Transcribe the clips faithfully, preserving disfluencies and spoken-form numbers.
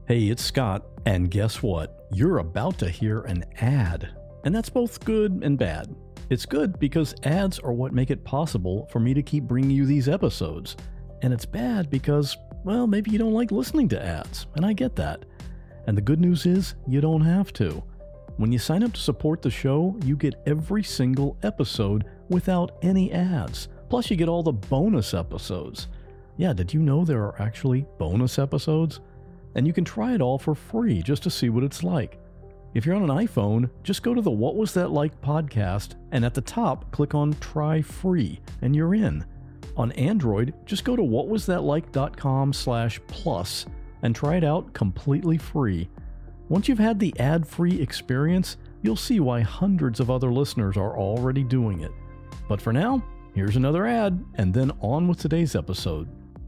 Hey, it's Scott, and guess what? You're about to hear an ad. And that's both good and bad. It's good because ads are what make it possible for me to keep bringing you these episodes. And it's bad because, well, maybe you don't like listening to ads, and I get that. And the good news is, you don't have to. When you sign up to support the show, you get every single episode without any ads. Plus, you get all the bonus episodes. Yeah, did you know there are actually bonus episodes? And you can try it all for free just to see what it's like. If you're on an iPhone, just go to the What Was That Like podcast, and at the top, click on Try Free, and you're in. On Android, just go to whatwasthatlike.com slash plus and try it out completely free. Once you've had the ad-free experience, you'll see why hundreds of other listeners are already doing it. But for now, here's another ad, and then on with today's episode.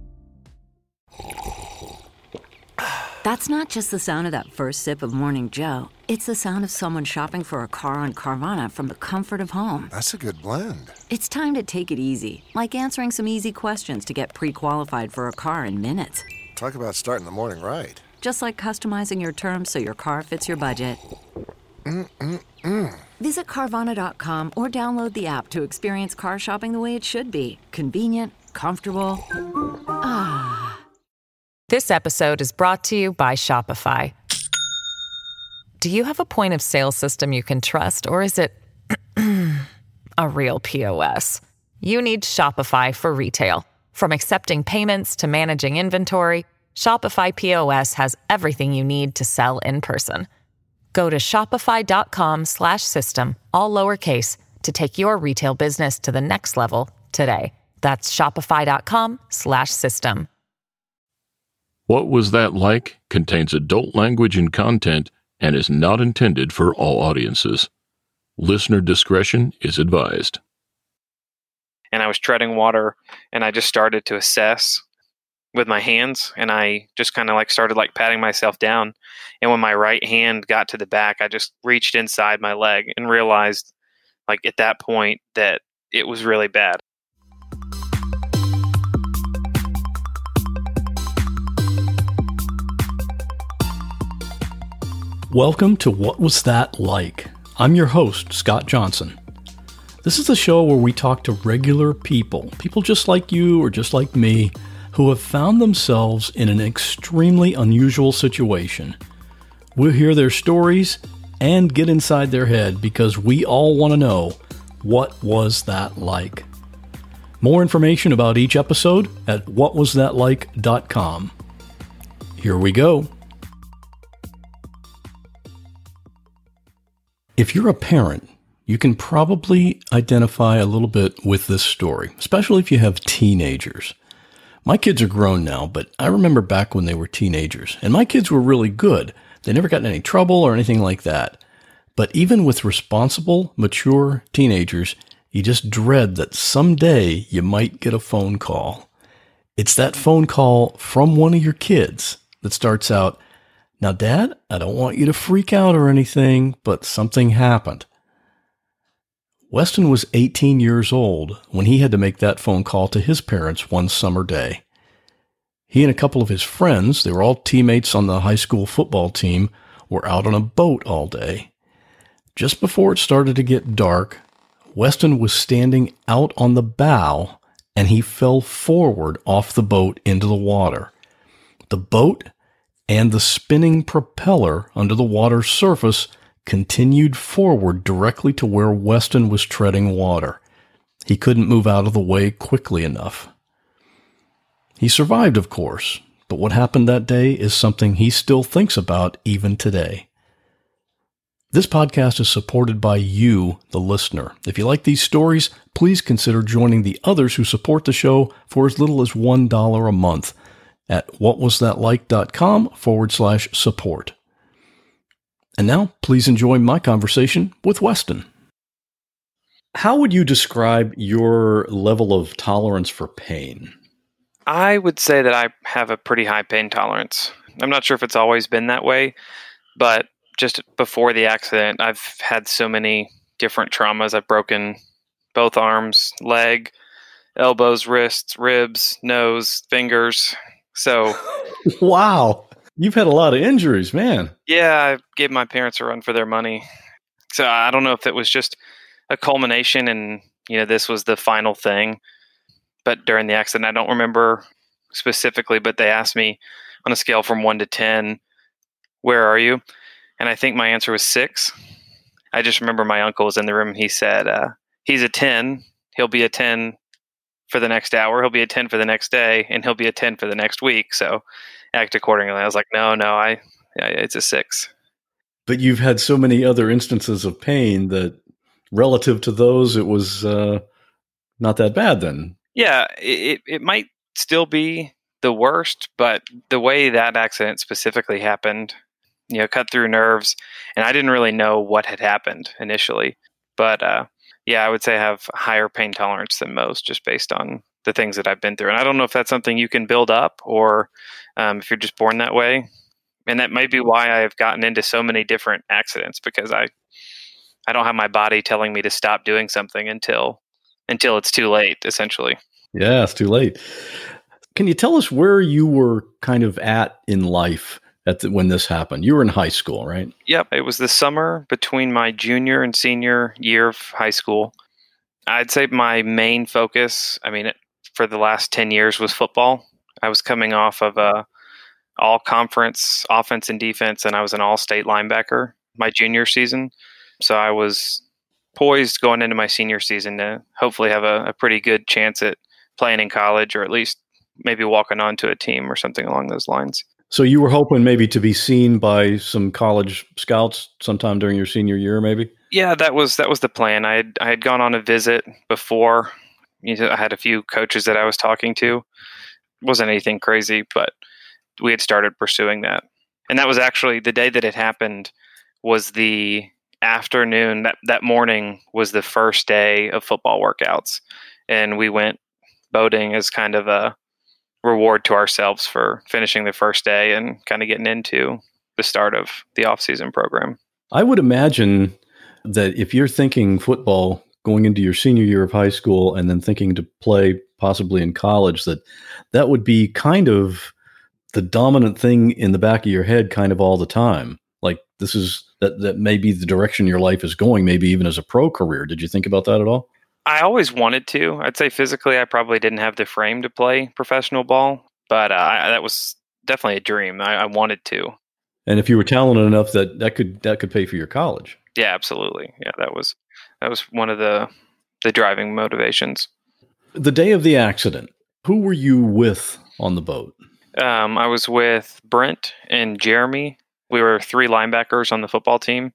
That's not just the sound of that first sip of Morning Joe. It's the sound of someone shopping for a car on Carvana from the comfort of home. That's a good blend. It's time to take it easy, like answering some easy questions to get pre-qualified for a car in minutes. Talk about starting the morning right. Just like customizing your terms so your car fits your budget. Mm-mm-mm. Visit Carvana dot com or download the app to experience car shopping the way it should be. Convenient, comfortable. Ah. This episode is brought to you by Shopify. Do you have a point of sale system you can trust, or is it a real P O S? You need Shopify for retail. From accepting payments to managing inventory, Shopify P O S has everything you need to sell in person. Go to shopify.com slash system, all lowercase, to take your retail business to the next level today. That's shopify.com slash system. What Was That Like contains adult language and content and is not intended for all audiences. Listener discretion is advised. And I was treading water, and I just started to assess with my hands, and I just kind of like started like patting myself down. And when my right hand got to the back, I just reached inside my leg and realized like at that point that it was really bad. Welcome to What Was That Like? I'm your host, Scott Johnson. This is the show where we talk to regular people, people just like you or just like me, who have found themselves in an extremely unusual situation. We'll hear their stories and get inside their head because we all want to know, what was that like? More information about each episode at what was that like dot com. Here we go. If you're a parent, you can probably identify a little bit with this story, especially if you have teenagers. My kids are grown now, but I remember back when they were teenagers, and my kids were really good. They never got in any trouble or anything like that. But even with responsible, mature teenagers, you just dread that someday you might get a phone call. It's that phone call from one of your kids that starts out, "Now, Dad, I don't want you to freak out or anything, but something happened." Weston was eighteen years old when he had to make that phone call to his parents one summer day. He and a couple of his friends, they were all teammates on the high school football team, were out on a boat all day. Just before it started to get dark, Weston was standing out on the bow, and he fell forward off the boat into the water. The boat and the spinning propeller under the water's surface continued forward directly to where Weston was treading water. He couldn't move out of the way quickly enough. He survived, of course, but what happened that day is something he still thinks about even today. This podcast is supported by you, the listener. If you like these stories, please consider joining the others who support the show for as little as one dollar a month at whatwasthatlike.com forward slash support. And now, please enjoy my conversation with Weston. How would you describe your level of tolerance for pain? I would say that I have a pretty high pain tolerance. I'm not sure if it's always been that way, but just before the accident, I've had so many different traumas. I've broken both arms, leg, elbows, wrists, ribs, nose, fingers. So, wow. You've had a lot of injuries, man. Yeah, I gave my parents a run for their money. So I don't know if it was just a culmination and, you know, this was the final thing. But during the accident, I don't remember specifically, but they asked me on a scale from one to ten, where are you? And I think my answer was six. I just remember my uncle was in the room and he said, uh, he's a ten. He'll be a ten for the next hour. He'll be a ten for the next day, and he'll be a ten for the next week. So act accordingly. I was like, no, no, I, yeah, it's a six. But you've had so many other instances of pain that relative to those, it was uh, not that bad then. Yeah, it, it might still be the worst, but the way that accident specifically happened, you know, cut through nerves, and I didn't really know what had happened initially. But uh, yeah, I would say I have higher pain tolerance than most just based on the things that I've been through. And I don't know if that's something you can build up or um, if you're just born that way. And that might be why I've gotten into so many different accidents, because I I don't have my body telling me to stop doing something until until it's too late, essentially. Yeah, it's too late. Can you tell us where you were kind of at in life at the, when this happened? You were in high school, right? Yep. It was the summer between my junior and senior year of high school. I'd say my main focus, I mean, it, for the last ten years was football. I was coming off of a all conference offense and defense, and I was an all state linebacker my junior season. So I was poised going into my senior season to hopefully have a, a pretty good chance at playing in college, or at least maybe walking onto a team or something along those lines. So you were hoping maybe to be seen by some college scouts sometime during your senior year, maybe? Yeah, that was that was the plan. I had I had gone on a visit before. You know, I had a few coaches that I was talking to. It wasn't anything crazy, but we had started pursuing that. And that was actually the day that it happened was the afternoon. That, that morning was the first day of football workouts. And we went boating as kind of a reward to ourselves for finishing the first day and kind of getting into the start of the off-season program. I would imagine that if you're thinking football going into your senior year of high school and then thinking to play possibly in college, that that would be kind of the dominant thing in the back of your head kind of all the time. Like this is, that, that may be the direction your life is going, maybe even as a pro career. Did you think about that at all? I always wanted to. I'd say physically, I probably didn't have the frame to play professional ball, but uh, I, that was definitely a dream. I, I wanted to. And if you were talented enough, that that could that could pay for your college. Yeah, absolutely. Yeah, that was that was one of the the driving motivations. The day of the accident, who were you with on the boat? Um, I was with Brent and Jeremy. We were three linebackers on the football team,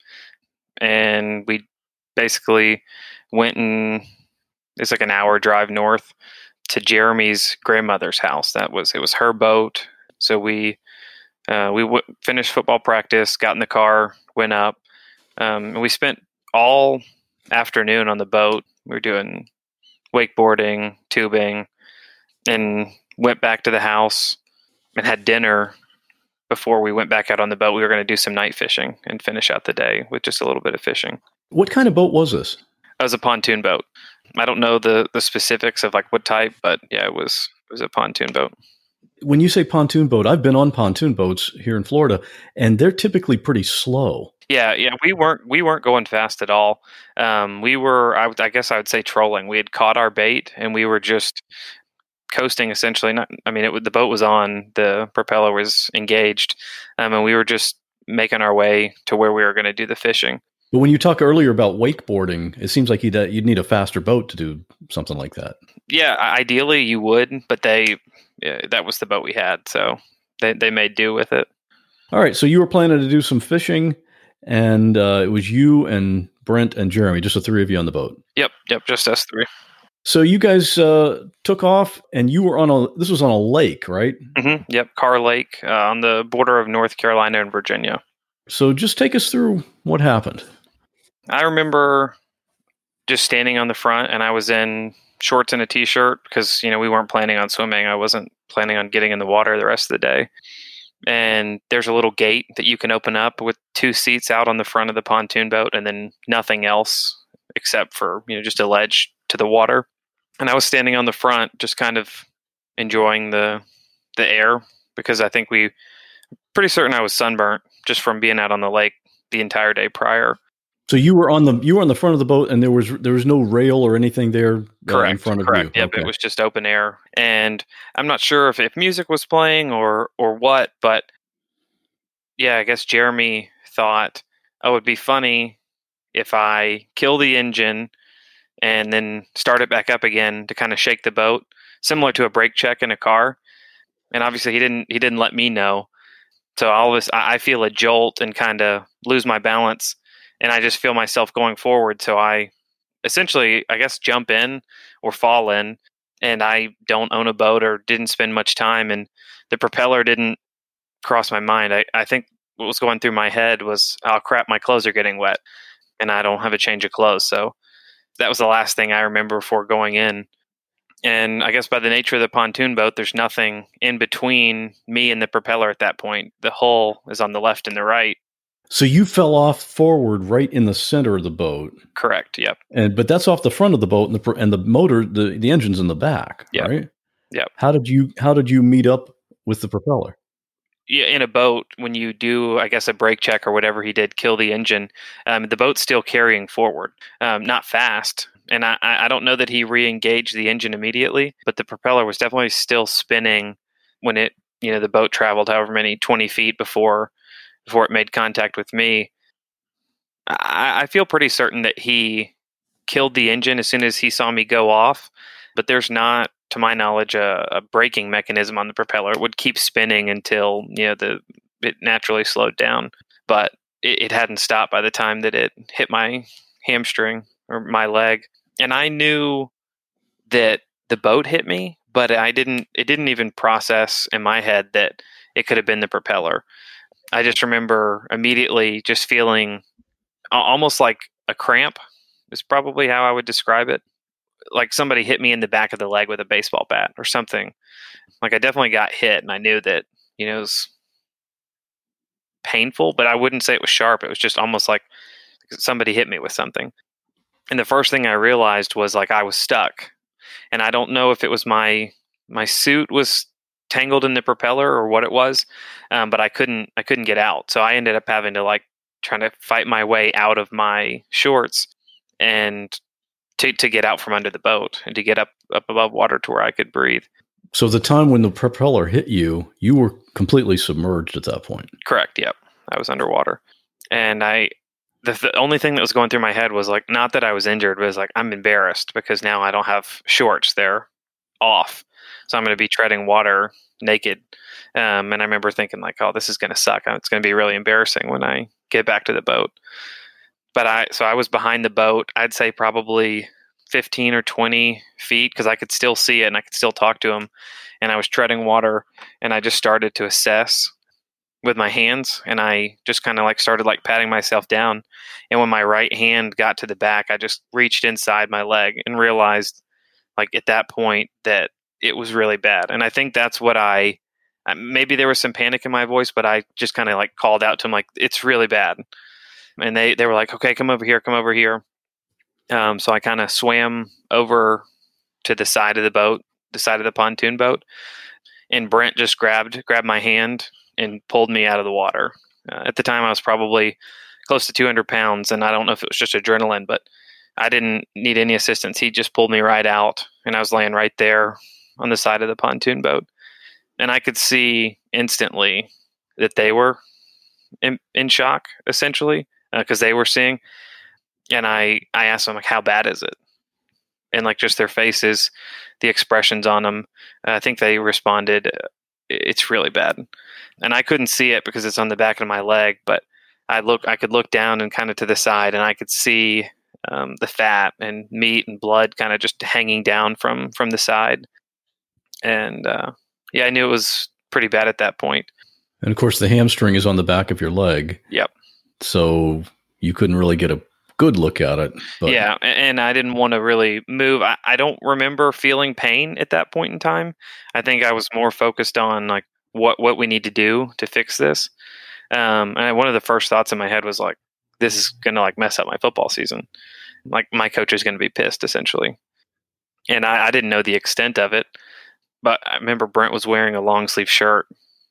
and we basically went and it's like an hour drive north to Jeremy's grandmother's house. That was it was her boat. So we uh, we w- finished football practice, got in the car, went up. Um, and we spent all afternoon on the boat. We were doing wakeboarding, tubing, and went back to the house and had dinner before we went back out on the boat. We were going to do some night fishing and finish out the day with just a little bit of fishing. What kind of boat was this? It was a pontoon boat. I don't know the, the specifics of like what type, but yeah, it was it was a pontoon boat. When you say pontoon boat, I've been on pontoon boats here in Florida, and they're typically pretty slow. Yeah, yeah, we weren't we weren't going fast at all. Um, we were, I, would, I guess, I would say trolling. We had caught our bait, and we were just coasting. Essentially, not. I mean, it the boat was on, the propeller was engaged, um, and we were just making our way to where we were going to do the fishing. But when you talk earlier about wakeboarding, it seems like you'd uh, you'd need a faster boat to do something like that. Yeah, ideally you would, but they yeah, that was the boat we had, so they they made do with it. All right, so you were planning to do some fishing. And uh, it was you and Brent and Jeremy, just the three of you on the boat. Yep, yep, just us three. So you guys uh, took off, and you were on a. This was on a lake, right? Mm-hmm. Yep, Carr Lake uh, on the border of North Carolina and Virginia. So just take us through what happened. I remember just standing on the front, and I was in shorts and a t-shirt because you know we weren't planning on swimming. I wasn't planning on getting in the water the rest of the day. And there's a little gate that you can open up with two seats out on the front of the pontoon boat, and then nothing else except for, you know, just a ledge to the water. And I was standing on the front, just kind of enjoying the the air, because I think we Pretty certain I was sunburnt just from being out on the lake the entire day prior. So you were on the you were on the front of the boat, and there was there was no rail or anything there uh, Correct. in front of Correct. you. Yep. It was just open air, and I'm not sure if, if music was playing or or what, but yeah, I guess Jeremy thought, oh, it'd be funny if I kill the engine and then start it back up again to kind of shake the boat, similar to a brake check in a car. And obviously, he didn't he didn't let me know. So all of this, I I feel a jolt and kind of lose my balance, and I just feel myself going forward. So I essentially, I guess, jump in or fall in, and I don't own a boat or didn't spend much time, and the propeller didn't cross my mind. I, I think what was going through my head was, oh crap, my clothes are getting wet, and I don't have a change of clothes. So that was the last thing I remember before going in. And I guess by the nature of the pontoon boat, there's nothing in between me and the propeller at that point. The hull is on the left and the right. So you fell off forward right in the center of the boat. Correct. Yep. And but that's off the front of the boat, and the pro- and the motor, the, the engine's in the back, Yep. right? Yep. How did you how did you meet up with the propeller? Yeah, in a boat, when you do, I guess, a brake check or whatever he did, kill the engine, um, the boat's still carrying forward, um, not fast. And I, I don't know that he re-engaged the engine immediately, but the propeller was definitely still spinning when it, you know, the boat traveled however many twenty feet before before it made contact with me. I, I feel pretty certain that he killed the engine as soon as he saw me go off, but there's not, to my knowledge, a, a braking mechanism on the propeller. It would keep spinning until, you know, the it naturally slowed down, but it, it hadn't stopped by the time that it hit my hamstring or my leg. And I knew that the boat hit me, but I didn't, it didn't even process in my head that it could have been the propeller. I just remember immediately just feeling almost like a cramp is probably how I would describe it. Like somebody hit me in the back of the leg with a baseball bat or something. Like I definitely got hit, and I knew that, you know, it was painful, but I wouldn't say it was sharp. It was just almost like somebody hit me with something. And the first thing I realized was like I was stuck. And I don't know if it was my my suit was tangled in the propeller or what it was, um, but I couldn't I couldn't get out. So I ended up having to like trying to fight my way out of my shorts and to to get out from under the boat and to get up up above water to where I could breathe. So the time when the propeller hit you, you were completely submerged at that point. Correct. Yep. I was underwater. And I, the, the only thing that was going through my head was like, not that I was injured, but it was like, I'm embarrassed because now I don't have shorts. They're off. So I'm going to be treading water naked. Um, and I remember thinking like, oh, this is going to suck. It's going to be really embarrassing when I get back to the boat. But I, so I was behind the boat, I'd say probably fifteen or twenty feet, because I could still see it and I could still talk to him. And I was treading water, and I just started to assess with my hands, and I just kind of like started like patting myself down. And when my right hand got to the back, I just reached inside my leg and realized like at that point that it was really bad. And I think that's what I, maybe there was some panic in my voice, but I just kind of like called out to him like, it's really bad. And they, they were like, okay, come over here, come over here. Um, so I kind of swam over to the side of the boat, the side of the pontoon boat, and Brent just grabbed grabbed my hand and pulled me out of the water. Uh, at the time, I was probably close to two hundred pounds, and I don't know if it was just adrenaline, but I didn't need any assistance. He just pulled me right out, and I was laying right there on the side of the pontoon boat. And I could see instantly that they were in, in shock, essentially, because uh, they were seeing. And I, I asked them, like, how bad is it? And, like, just their faces, the expressions on them, I think they responded, it's really bad. And I couldn't see it because it's on the back of my leg, but I look, I could look down and kind of to the side, and I could see um, the fat and meat and blood kind of just hanging down from, from the side. And, uh, yeah, I knew it was pretty bad at that point. And, of course, the hamstring is on the back of your leg. Yep. So you couldn't really get a good look at it. But. Yeah, and I didn't want to really move. I, I don't remember feeling pain at that point in time. I think I was more focused on like what, what we need to do to fix this. Um, and one of the first thoughts in my head was like, this is going to like mess up my football season. Like my coach is going to be pissed essentially. And I, I didn't know the extent of it, but I remember Brent was wearing a long sleeve shirt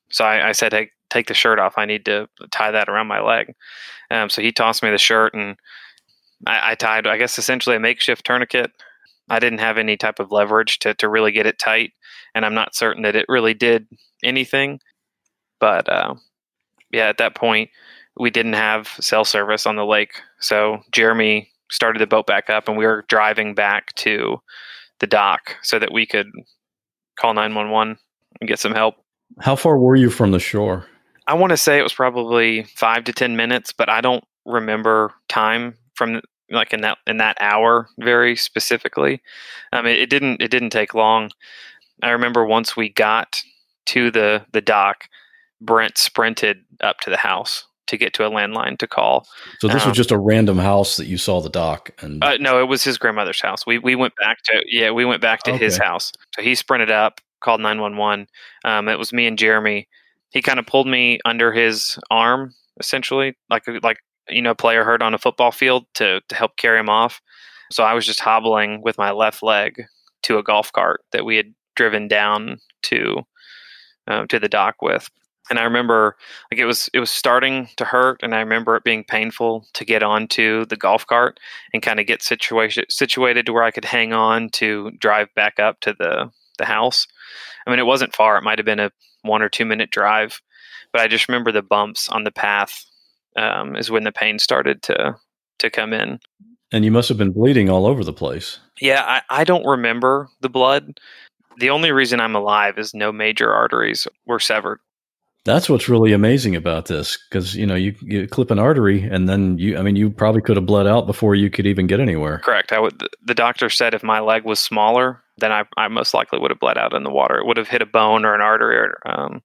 So I, I said, hey, take the shirt off. I need to tie that around my leg. Um, so he tossed me the shirt, and I, I tied, I guess, essentially a makeshift tourniquet. I didn't have any type of leverage to, to really get it tight, and I'm not certain that it really did anything. But uh, yeah, at that point, we didn't have cell service on the lake. So Jeremy started the boat back up, and we were driving back to the dock so that we could call nine one one and get some help. How far were you from the shore? I want to say it was probably five to ten minutes, but I don't remember time from like in that in that hour very specifically. Um, it, it didn't it didn't take long. I remember once we got to the the dock, Brent sprinted up to the house to get to a landline to call. So this um, was just a random house that you saw the dock, and uh, no, it was his grandmother's house. We we went back to yeah we went back to Okay. his house. So he sprinted up, called nine one one. Um, it was me and Jeremy. He kind of pulled me under his arm, essentially, like a, like you know, a player hurt on a football field to to help carry him off. So I was just hobbling with my left leg to a golf cart that we had driven down to um, to the dock with. And I remember, like it was it was starting to hurt, and I remember it being painful to get onto the golf cart and kind of get situation situated to where I could hang on to drive back up to the the house. I mean, it wasn't far; it might have been a one or two minute drive, but I just remember the bumps on the path um, is when the pain started to to come in. and you must have been bleeding all over the place. Yeah, I, I don't remember the blood. The only reason I'm alive is no major arteries were severed. That's what's really amazing about this, because you know you, you clip an artery, and then you, I mean, you probably could have bled out before you could even get anywhere. Correct. I would. The doctor said if my leg was smaller, then I, I most likely would have bled out in the water. It would have hit a bone or an artery or um,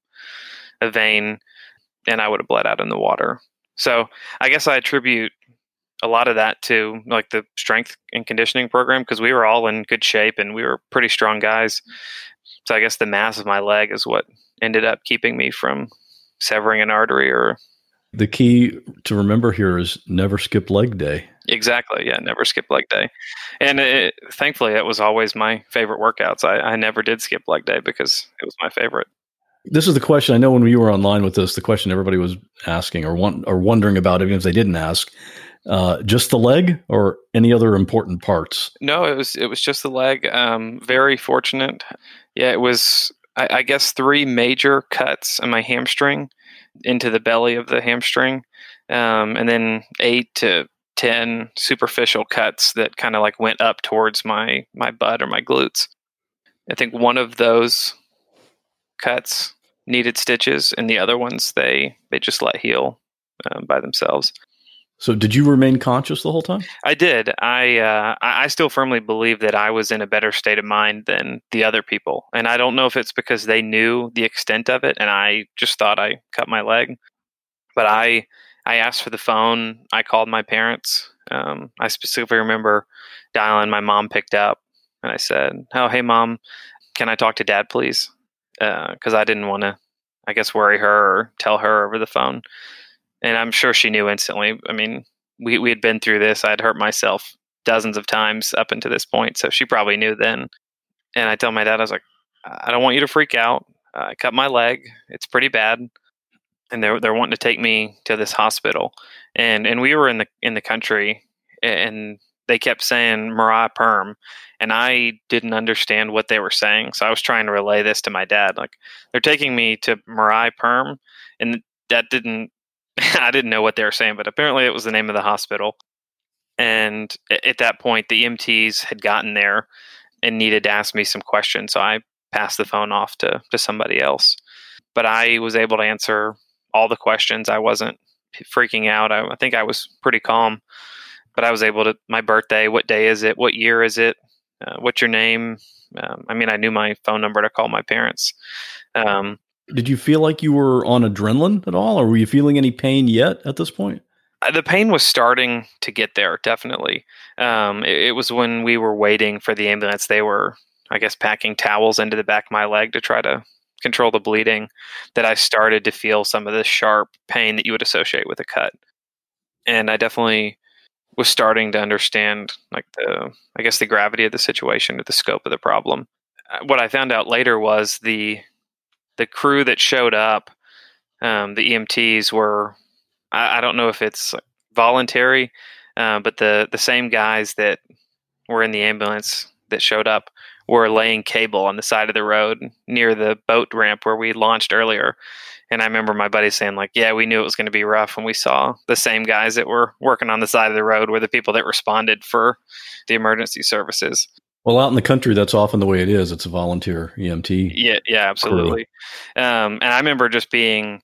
a vein, and I would have bled out in the water. So I guess I attribute a lot of that to like the strength and conditioning program, because we were all in good shape and we were pretty strong guys. So I guess the mass of my leg is what ended up keeping me from severing an artery. Or The key to remember here is never skip leg day. exactly, yeah, never skip leg day. And it, thankfully, that was always my favorite workouts. I, I never did skip leg day because it was my favorite. This is the question. I know when we were online with this, the question everybody was asking or want, or wondering about, even if they didn't ask, uh, just the leg or any other important parts? No, it was it was just the leg. Um, very fortunate. Yeah, it was. I, I guess three major cuts on my hamstring into the belly of the hamstring, um, and then eight to ten superficial cuts that kind of like went up towards my my butt or my glutes. I think one of those cuts needed stitches, and the other ones they they just let heal um, by themselves. So did you remain conscious the whole time? I did. I uh, I I still firmly believe that I was in a better state of mind than the other people, and I don't know if it's because they knew the extent of it, and I just thought I cut my leg. But I I asked for the phone. I called my parents. Um, I specifically remember dialing. My mom picked up, and I said, "Oh, hey, Mom, can I talk to Dad, please?" Because uh, I didn't want to, I guess, worry her or tell her over the phone. And I'm sure she knew instantly. I mean, we we had been through this. I'd hurt myself dozens of times up until this point, so she probably knew then. And I tell my dad, I was like, I don't want you to freak out. Uh, I cut my leg. It's pretty bad, and they're they're wanting to take me to this hospital. And and we were in the in the country, and they kept saying Mariah Perm, and I didn't understand what they were saying. So I was trying to relay this to my dad, like they're taking me to Mariah Perm, and that didn't. I didn't know what they were saying, but apparently it was the name of the hospital. And at that point, the E M Ts had gotten there and needed to ask me some questions. So I passed the phone off to, to somebody else. But I was able to answer all the questions. I wasn't freaking out. I, I think I was pretty calm. But I was able to, my birthday, what day is it? What year is it? Uh, what's your name? Um, I mean, I knew my phone number to call my parents. Um, Did you feel like you were on adrenaline at all, or were you feeling any pain yet at this point? The pain was starting to get there, definitely. Um, it, it was when we were waiting for the ambulance. They were, I guess, packing towels into the back of my leg to try to control the bleeding, that I started to feel some of the sharp pain that you would associate with a cut. And I definitely was starting to understand, like the, I guess, the gravity of the situation or the scope of the problem. What I found out later was the the crew that showed up um, the E M Ts were, I, I don't know if it's voluntary, uh, but the, the same guys that were in the ambulance that showed up were laying cable on the side of the road near the boat ramp where we launched earlier. And I remember my buddy saying, like, yeah, we knew it was going to be rough when we saw the same guys that were working on the side of the road were the people that responded for the emergency services. Well, out in the country, that's often the way it is. It's a volunteer E M T. Yeah, yeah, absolutely. Um, and I remember just being,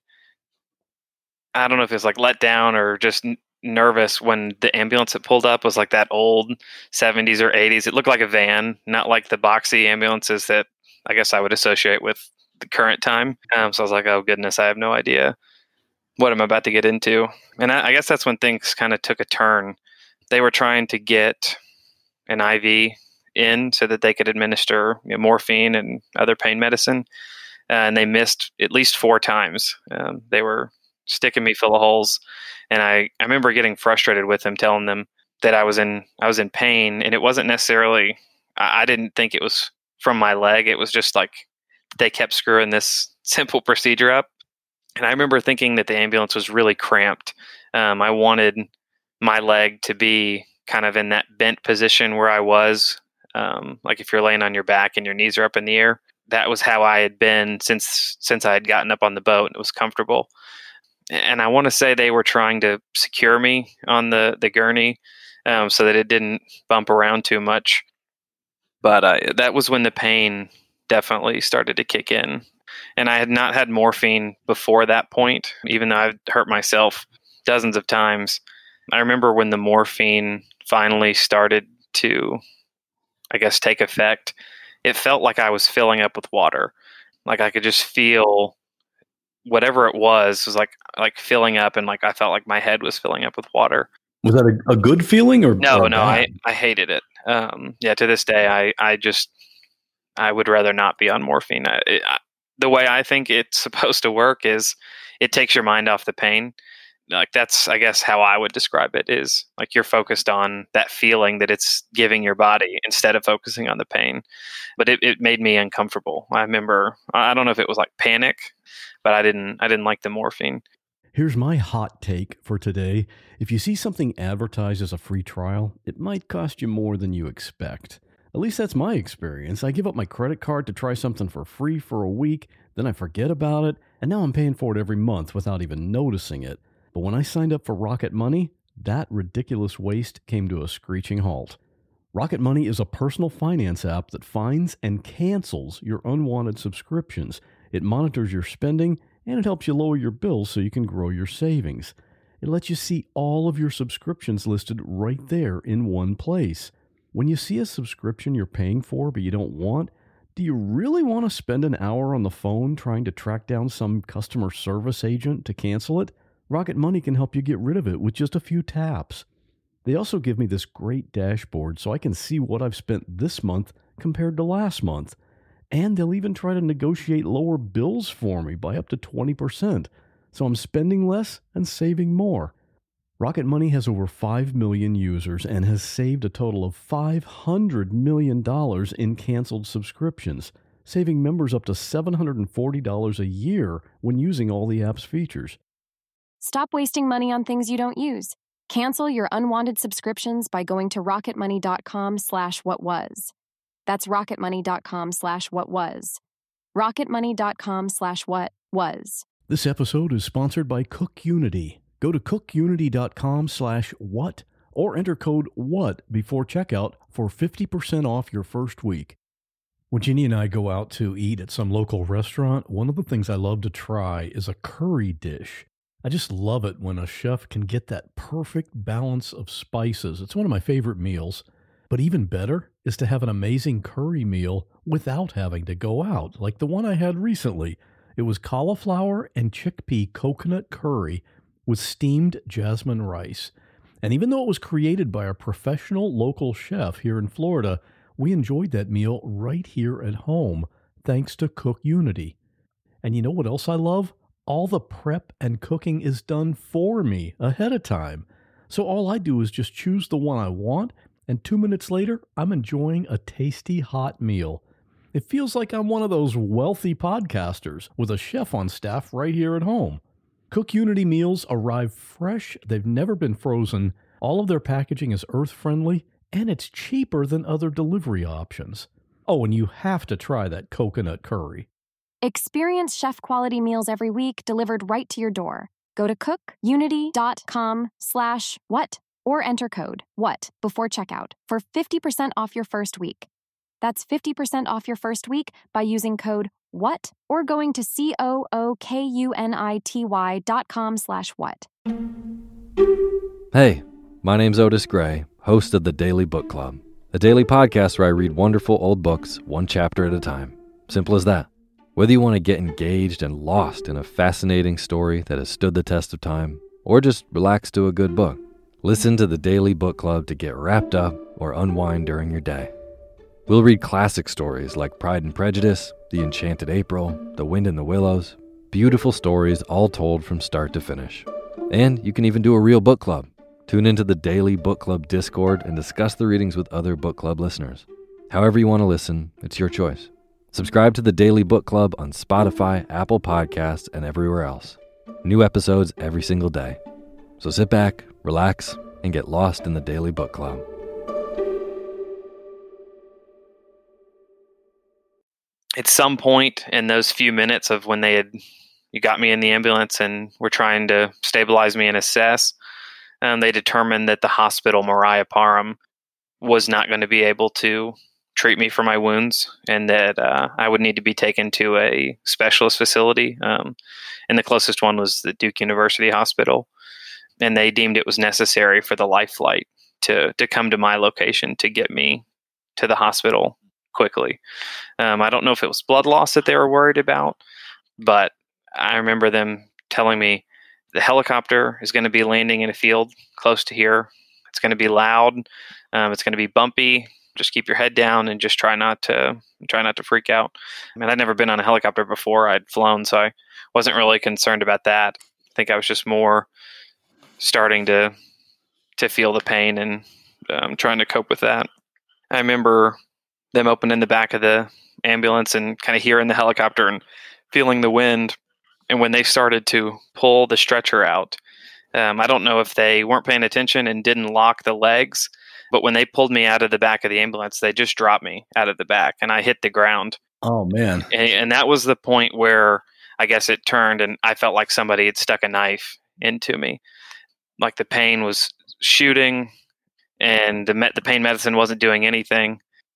I don't know if it's like let down or just n- nervous when the ambulance that pulled up was like that old seventies or eighties. It looked like a van, not like the boxy ambulances that I guess I would associate with the current time. Um, so I was like, oh goodness, I have no idea what I'm about to get into. And I, I guess that's when things kind of took a turn. They were trying to get an I V in so that they could administer, you know, morphine and other pain medicine. Uh, and they missed at least four times. Um, they were sticking me full of holes. And I, I remember getting frustrated with them, telling them that I was in, I was in pain. And it wasn't necessarily, I, I didn't think it was from my leg. It was just like, they kept screwing this simple procedure up. And I remember thinking that the ambulance was really cramped. Um, I wanted my leg to be kind of in that bent position where I was. Um, like if you're laying on your back and your knees are up in the air, that was how I had been since, since I had gotten up on the boat and it was comfortable. And I want to say they were trying to secure me on the, the gurney um, so that it didn't bump around too much. But uh, that was when the pain definitely started to kick in. And I had not had morphine before that point, even though I've hurt myself dozens of times. I remember when the morphine finally started to, I guess, take effect, it felt like I was filling up with water. Like I could just feel whatever it was, was like, like filling up, and like I felt like my head was filling up with water. Was that a, a good feeling or no? or No, I, I hated it. Um, yeah, to this day, I, I just, I would rather not be on morphine. I, it, I, the way I think it's supposed to work is it takes your mind off the pain. Like that's, I guess, how I would describe it is like you're focused on that feeling that it's giving your body instead of focusing on the pain. But it, it made me uncomfortable. I remember, I don't know if it was like panic, but I didn't, I didn't like the morphine. Here's my hot take for today. If you see something advertised as a free trial, it might cost you more than you expect. At least that's my experience. I give up my credit card to try something for free for a week, then I forget about it, and now I'm paying for it every month without even noticing it. But when I signed up for Rocket Money, that ridiculous waste came to a screeching halt. Rocket Money is a personal finance app that finds and cancels your unwanted subscriptions. It monitors your spending, and it helps you lower your bills so you can grow your savings. It lets you see all of your subscriptions listed right there in one place. When you see a subscription you're paying for but you don't want, do you really want to spend an hour on the phone trying to track down some customer service agent to cancel it? Rocket Money can help you get rid of it with just a few taps. They also give me this great dashboard so I can see what I've spent this month compared to last month. And they'll even try to negotiate lower bills for me by up to twenty percent. So I'm spending less and saving more. Rocket Money has over five million users and has saved a total of five hundred million dollars in canceled subscriptions, saving members up to seven hundred forty dollars a year when using all the app's features. Stop wasting money on things you don't use. Cancel your unwanted subscriptions by going to rocketmoney.com slash what was. That's rocketmoney.com slash what was. rocketmoney.com slash what was. This episode is sponsored by CookUnity. Go to cookunity.com slash what or enter code WHAT before checkout for fifty percent off your first week. When Ginny and I go out to eat at some local restaurant, one of the things I love to try is a curry dish. I just love it when a chef can get that perfect balance of spices. It's one of my favorite meals. But even better is to have an amazing curry meal without having to go out, like the one I had recently. It was cauliflower and chickpea coconut curry with steamed jasmine rice. And even though it was created by a professional local chef here in Florida, we enjoyed that meal right here at home, thanks to CookUnity. And you know what else I love? All the prep and cooking is done for me ahead of time. So all I do is just choose the one I want, and two minutes later, I'm enjoying a tasty hot meal. It feels like I'm one of those wealthy podcasters with a chef on staff right here at home. Cook Unity meals arrive fresh. They've never been frozen. All of their packaging is earth-friendly, and it's cheaper than other delivery options. Oh, and you have to try that coconut curry. Experience chef-quality meals every week delivered right to your door. Go to cookunity.com slash what or enter code WHAT before checkout for fifty percent off your first week. That's fifty percent off your first week by using code WHAT or going to C-O-O-K-U-N-I-T-Y dot com slash what. Hey, my name's Otis Gray, host of the Daily Book Club, a daily podcast where I read wonderful old books one chapter at a time. Simple as that. Whether you want to get engaged and lost in a fascinating story that has stood the test of time, or just relax to a good book, listen to the Daily Book Club to get wrapped up or unwind during your day. We'll read classic stories like Pride and Prejudice, The Enchanted April, The Wind in the Willows, beautiful stories all told from start to finish. And you can even do a real book club. Tune into the Daily Book Club Discord and discuss the readings with other book club listeners. However you want to listen, it's your choice. Subscribe to the Daily Book Club on Spotify, Apple Podcasts, and everywhere else. New episodes every single day. So sit back, relax, and get lost in the Daily Book Club. At some point in those few minutes of when they had you got me in the ambulance and were trying to stabilize me and assess, um, they determined that the hospital, Mariah Parham, was not going to be able to treat me for my wounds, and that uh, I would need to be taken to a specialist facility. Um, and the closest one was the Duke University Hospital. And they deemed it was necessary for the life flight to, to come to my location to get me to the hospital quickly. Um, I don't know if it was blood loss that they were worried about, but I remember them telling me the helicopter is going to be landing in a field close to here. It's going to be loud. Um, it's going to be bumpy. Just keep your head down and just try not to try not to freak out. I mean, I'd never been on a helicopter before. I'd flown, so I wasn't really concerned about that. I think I was just more starting to to feel the pain and um, trying to cope with that. I remember them opening the back of the ambulance and kind of hearing the helicopter and feeling the wind. And when they started to pull the stretcher out, um, I don't know if they weren't paying attention and didn't lock the legs, but when they pulled me out of the back of the ambulance, they just dropped me out of the back and I hit the ground. Oh, man. And, and that was the point where I guess it turned and I felt like somebody had stuck a knife into me. Like the pain was shooting and the, me- the pain medicine wasn't doing anything.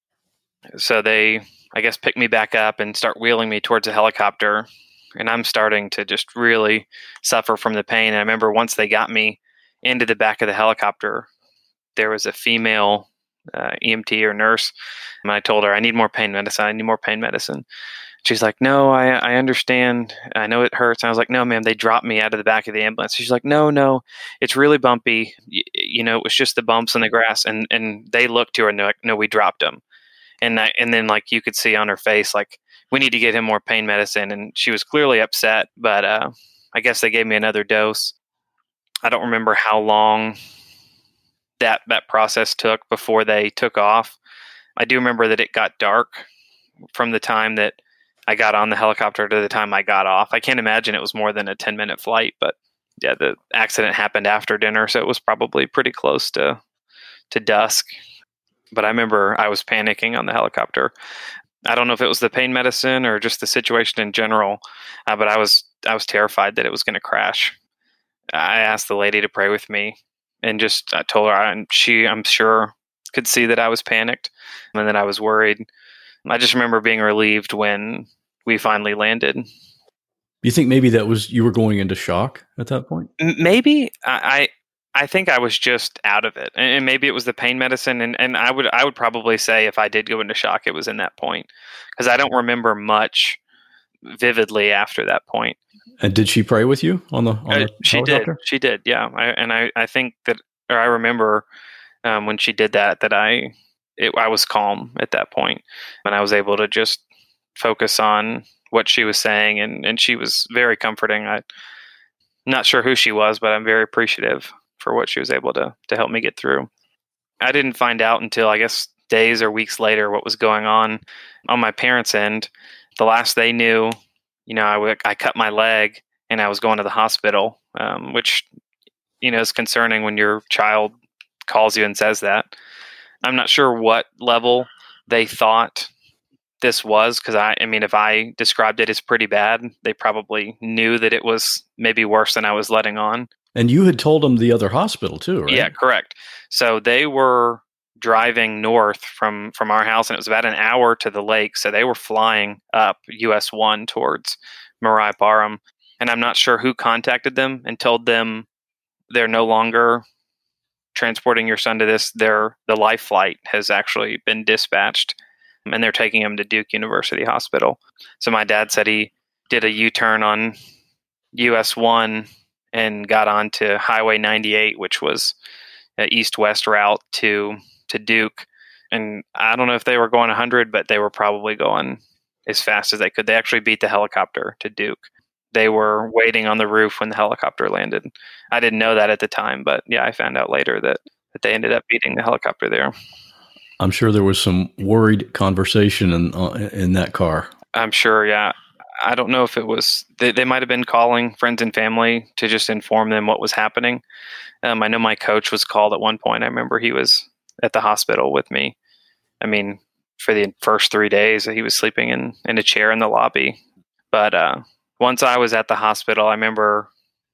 So they, I guess, picked me back up and start wheeling me towards a helicopter. And I'm starting to just really suffer from the pain. And I remember once they got me into the back of the helicopter, there was a female uh, E M T or nurse. And I told her, I need more pain medicine. I need more pain medicine. She's like, no, I, I understand. I know it hurts. And I was like, no, ma'am, they dropped me out of the back of the ambulance. She's like, no, no, it's really bumpy. Y- you know, it was just the bumps in the grass. And, and they looked to her and they're like, no, we dropped him. And I, and then like you could see on her face, like, we need to get him more pain medicine. And she was clearly upset, but uh, I guess they gave me another dose. I don't remember how long that, that process took before they took off. I do remember that it got dark from the time that I got on the helicopter to the time I got off. I can't imagine it was more than a ten minute flight, but yeah, the accident happened after dinner. So it was probably pretty close to, to dusk. But I remember I was panicking on the helicopter. I don't know if it was the pain medicine or just the situation in general, uh, but I was I was terrified that it was going to crash. I asked the lady to pray with me, and just I told her, and she, I'm sure, could see that I was panicked and that I was worried. I just remember being relieved when we finally landed. You think maybe that was you were going into shock at that point? Maybe I. I think I was just out of it, and maybe it was the pain medicine. And, and I would I would probably say if I did go into shock, it was in that point, because I don't remember much vividly after that point. And did she pray with you on the? On uh, the she helicopter? did. She did. Yeah. I, and I, I think that, or I remember um, when she did that, that I it, I was calm at that point, and I was able to just focus on what she was saying, and, and she was very comforting. I'm not sure who she was, but I'm very appreciative for what she was able to to help me get through. I didn't find out until, I guess, days or weeks later what was going on on my parents' end. The last they knew, you know, I, w- I cut my leg and I was going to the hospital, um, which, you know, is concerning when your child calls you and says that. I'm not sure what level they thought this was, because I, I mean, if I described it as pretty bad, they probably knew that it was maybe worse than I was letting on. And you had told them the other hospital too, right? Yeah, correct. So they were driving north from, from our house, and it was about an hour to the lake. So they were flying up U S one towards Marai Param. And I'm not sure who contacted them and told them they're no longer transporting your son to this. Their, the life flight has actually been dispatched, and they're taking him to Duke University Hospital. So my dad said he did a U-turn on U S one and got onto Highway ninety-eight, which was an east-west route to to Duke. And I don't know if they were going one hundred, but they were probably going as fast as they could. They actually beat the helicopter to Duke. They were waiting on the roof when the helicopter landed. I didn't know that at the time, but yeah, I found out later that, that they ended up beating the helicopter there. I'm sure there was some worried conversation in uh, in that car. I'm sure, yeah. I don't know if it was, they, they might have been calling friends and family to just inform them what was happening. Um, I know my coach was called at one point. I remember he was at the hospital with me. I mean, for the first three days, he was sleeping in, in a chair in the lobby. But uh, once I was at the hospital, I remember,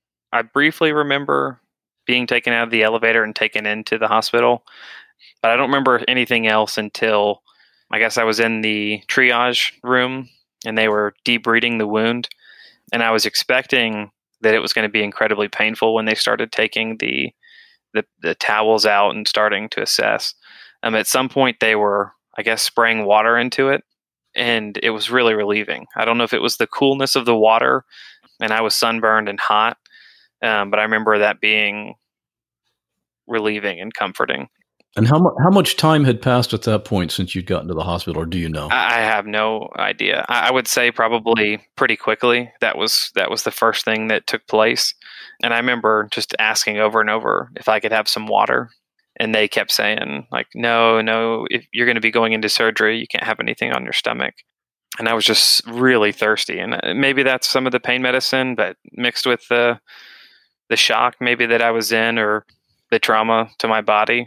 I briefly remember being taken out of the elevator and taken into the hospital. But I don't remember anything else until, I guess I was in the triage room and they were debriding the wound. And I was expecting that it was going to be incredibly painful when they started taking the the, the towels out and starting to assess. Um, at some point they were, I guess, spraying water into it, and it was really relieving. I don't know if it was the coolness of the water, and I was sunburned and hot, um, but I remember that being relieving and comforting. And how much how much time had passed at that point since you'd gotten to the hospital, or do you know? I, I have no idea. I, I would say probably pretty quickly. That was that was the first thing that took place. And I remember just asking over and over if I could have some water. And they kept saying, like, no, no, if you're going to be going into surgery, you can't have anything on your stomach. And I was just really thirsty. And maybe that's some of the pain medicine, but mixed with the the shock maybe that I was in, or the trauma to my body.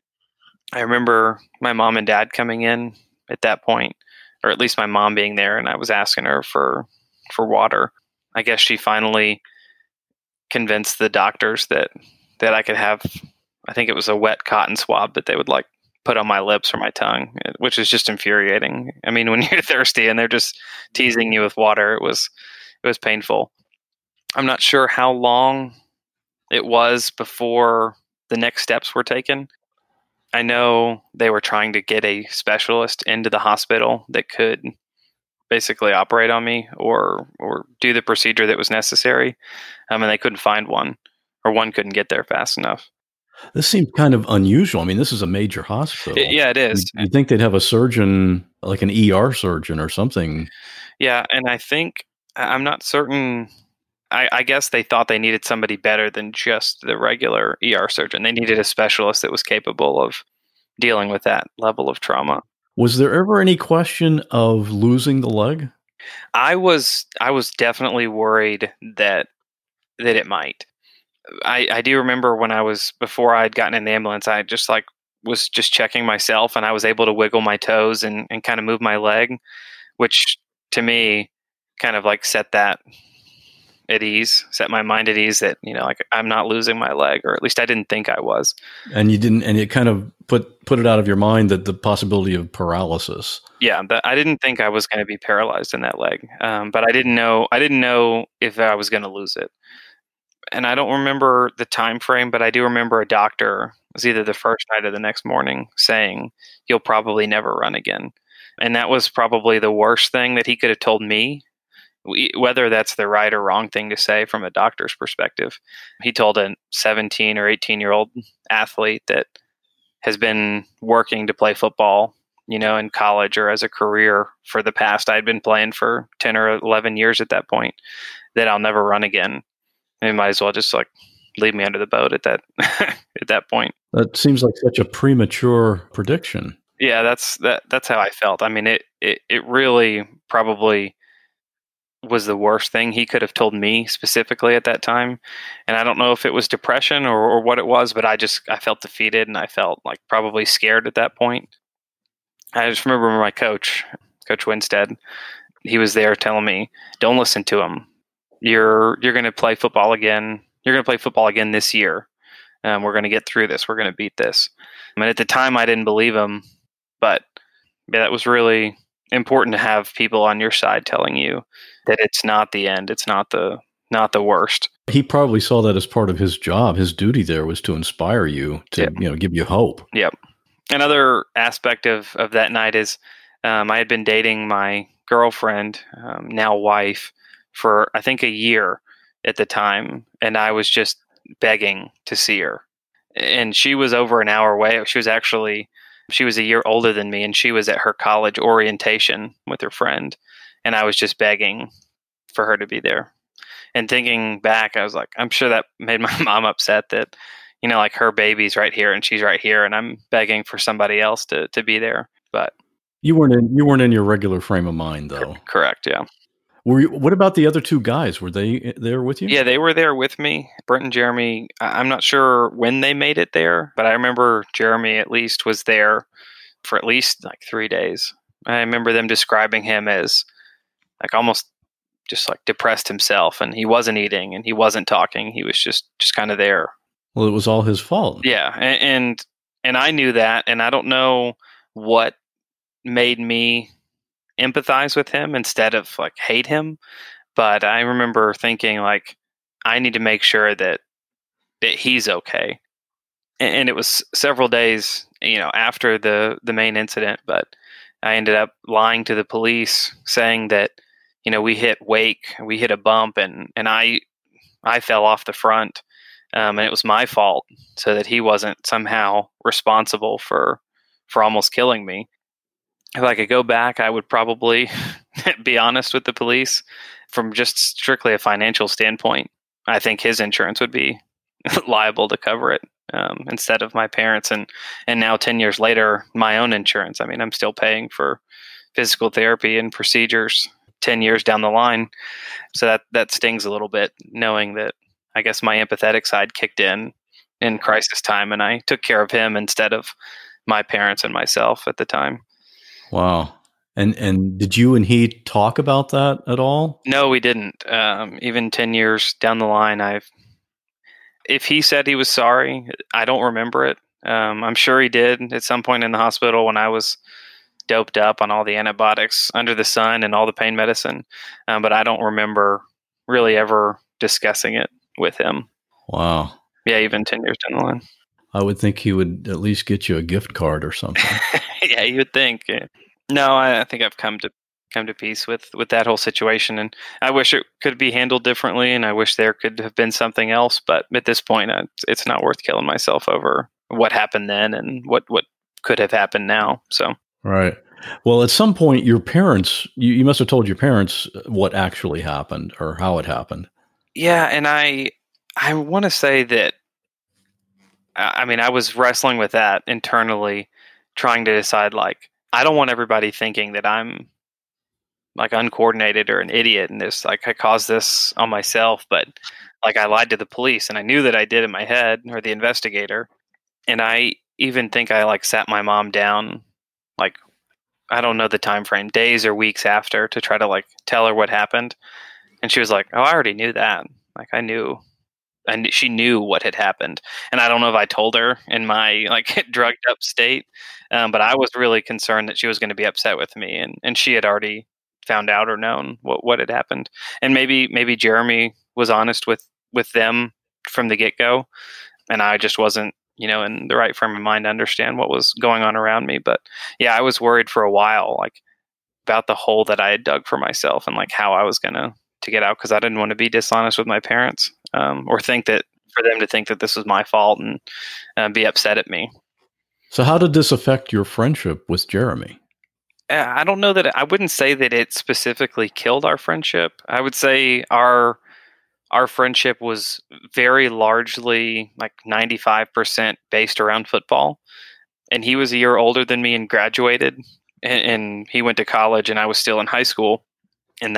I remember my mom and dad coming in at that point, or at least my mom being there, and I was asking her for for water. I guess she finally convinced the doctors that that I could have, I think it was a wet cotton swab that they would like put on my lips or my tongue, which is just infuriating. I mean, when you're thirsty and they're just teasing you with water, it was it was painful. I'm not sure how long it was before the next steps were taken. I know they were trying to get a specialist into the hospital that could basically operate on me or or do the procedure that was necessary, um, and they couldn't find one, or one couldn't get there fast enough. This seems kind of unusual. I mean, this is a major hospital. It, yeah, it is. You'd, you'd think they'd have a surgeon, like an E R surgeon or something. Yeah, and I think, I'm not certain, I, I guess they thought they needed somebody better than just the regular E R surgeon. They needed a specialist that was capable of dealing with that level of trauma. Was there ever any question of losing the leg? I was I was definitely worried that that it might. I, I do remember when I was, before I had gotten in the ambulance, I just like was just checking myself, and I was able to wiggle my toes and, and kind of move my leg, which to me kind of like set that at ease, set my mind at ease that, you know, like I'm not losing my leg, or at least I didn't think I was. And you didn't, and it kind of put, put it out of your mind that the possibility of paralysis. Yeah, but I didn't think I was going to be paralyzed in that leg. Um, but I didn't know, I didn't know if I was going to lose it. And I don't remember the time frame, but I do remember a doctor, it was either the first night or the next morning, saying, you'll probably never run again. And that was probably the worst thing that he could have told me, whether that's the right or wrong thing to say from a doctor's perspective. He told a seventeen or eighteen year old athlete that has been working to play football, you know, in college or as a career for the past, I'd been playing for ten or eleven years at that point, that I'll never run again. And he might as well just like leave me under the boat at that, at that point. That seems like such a premature prediction. Yeah, that's, that, that's how I felt. I mean, it, it, it really probably was the worst thing he could have told me specifically at that time. And I don't know if it was depression or, or what it was, but I just, I felt defeated and I felt like probably scared at that point. I just remember my coach, Coach Winstead, he was there telling me, don't listen to him. You're, you're going to play football again. You're going to play football again this year. Um, we're going to get through this. We're going to beat this. I mean, at the time I didn't believe him, but yeah, that was really important to have people on your side telling you that it's not the end. It's not the, not the worst. He probably saw that as part of his job. His duty there was to inspire you, to, yep. you know, give you hope. Yep. Another aspect of, of that night is um, I had been dating my girlfriend, um, now wife, for I think a year at the time. And I was just begging to see her. And she was over an hour away. She was actually, she was a year older than me, and she was at her college orientation with her friend. And I was just begging for her to be there. And thinking back, I was like, I'm sure that made my mom upset that, you know, like her baby's right here and she's right here, and I'm begging for somebody else to, to be there. But you weren't in, you weren't in your regular frame of mind, though. Correct. Yeah. Were you, what about the other two guys? Were they there with you? Yeah, they were there with me. Brent and Jeremy, I'm not sure when they made it there, but I remember Jeremy at least was there for at least like three days. I remember them describing him as like almost just like depressed himself, and he wasn't eating and he wasn't talking. He was just, just kind of there. Well, it was all his fault. Yeah. And, and, and I knew that, and I don't know what made me empathize with him instead of like hate him. But I remember thinking like, I need to make sure that, that he's okay. And, and it was several days, you know, after the, the main incident, but I ended up lying to the police saying that, you know, we hit wake, we hit a bump, and, and I, I fell off the front. Um, and it was my fault, so that he wasn't somehow responsible for, for almost killing me. If I could go back, I would probably be honest with the police from just strictly a financial standpoint. I think his insurance would be liable to cover it um, instead of my parents. And, and now ten years later, my own insurance. I mean, I'm still paying for physical therapy and procedures ten years down the line. So that, that stings a little bit, knowing that I guess my empathetic side kicked in in crisis time, and I took care of him instead of my parents and myself at the time. Wow. And and did you and he talk about that at all? No, we didn't. Um, even ten years down the line, I've, if he said he was sorry, I don't remember it. Um, I'm sure he did at some point in the hospital when I was doped up on all the antibiotics under the sun and all the pain medicine. Um, but I don't remember really ever discussing it with him. Wow. Yeah, even ten years down the line. I would think he would at least get you a gift card or something. Yeah, you would think. No, I, I think I've come to come to peace with, with that whole situation, and I wish it could be handled differently, and I wish there could have been something else. But at this point, uh, it's not worth killing myself over what happened then and what, what could have happened now. So right. Well, at some point, your parents, you, you must have told your parents what actually happened or how it happened. Yeah, and I I want to say that, I mean, I was wrestling with that internally, trying to decide, like, I don't want everybody thinking that I'm, like, uncoordinated or an idiot and this, like, I caused this on myself, but, like, I lied to the police, and I knew that I did in my head, or the investigator, and I even think I, like, sat my mom down, like, I don't know the time frame, days or weeks after, to try to, like, tell her what happened, and she was like, oh, I already knew that, like, I knew. And she knew what had happened. And I don't know if I told her in my like drugged up state, um, but I was really concerned that she was going to be upset with me. And, and she had already found out or known what, what had happened. And maybe, maybe Jeremy was honest with, with them from the get go. And I just wasn't, you know, in the right frame of mind to understand what was going on around me. But yeah, I was worried for a while, like about the hole that I had dug for myself and like how I was going to, to get out. Cause I didn't want to be dishonest with my parents. Um, or think that for them to think that this was my fault and uh, be upset at me. So how did this affect your friendship with Jeremy? Uh, I don't know that it, I wouldn't say that it specifically killed our friendship. I would say our our friendship was very largely like ninety-five percent based around football. And he was a year older than me and graduated, and, and he went to college and I was still in high school. And that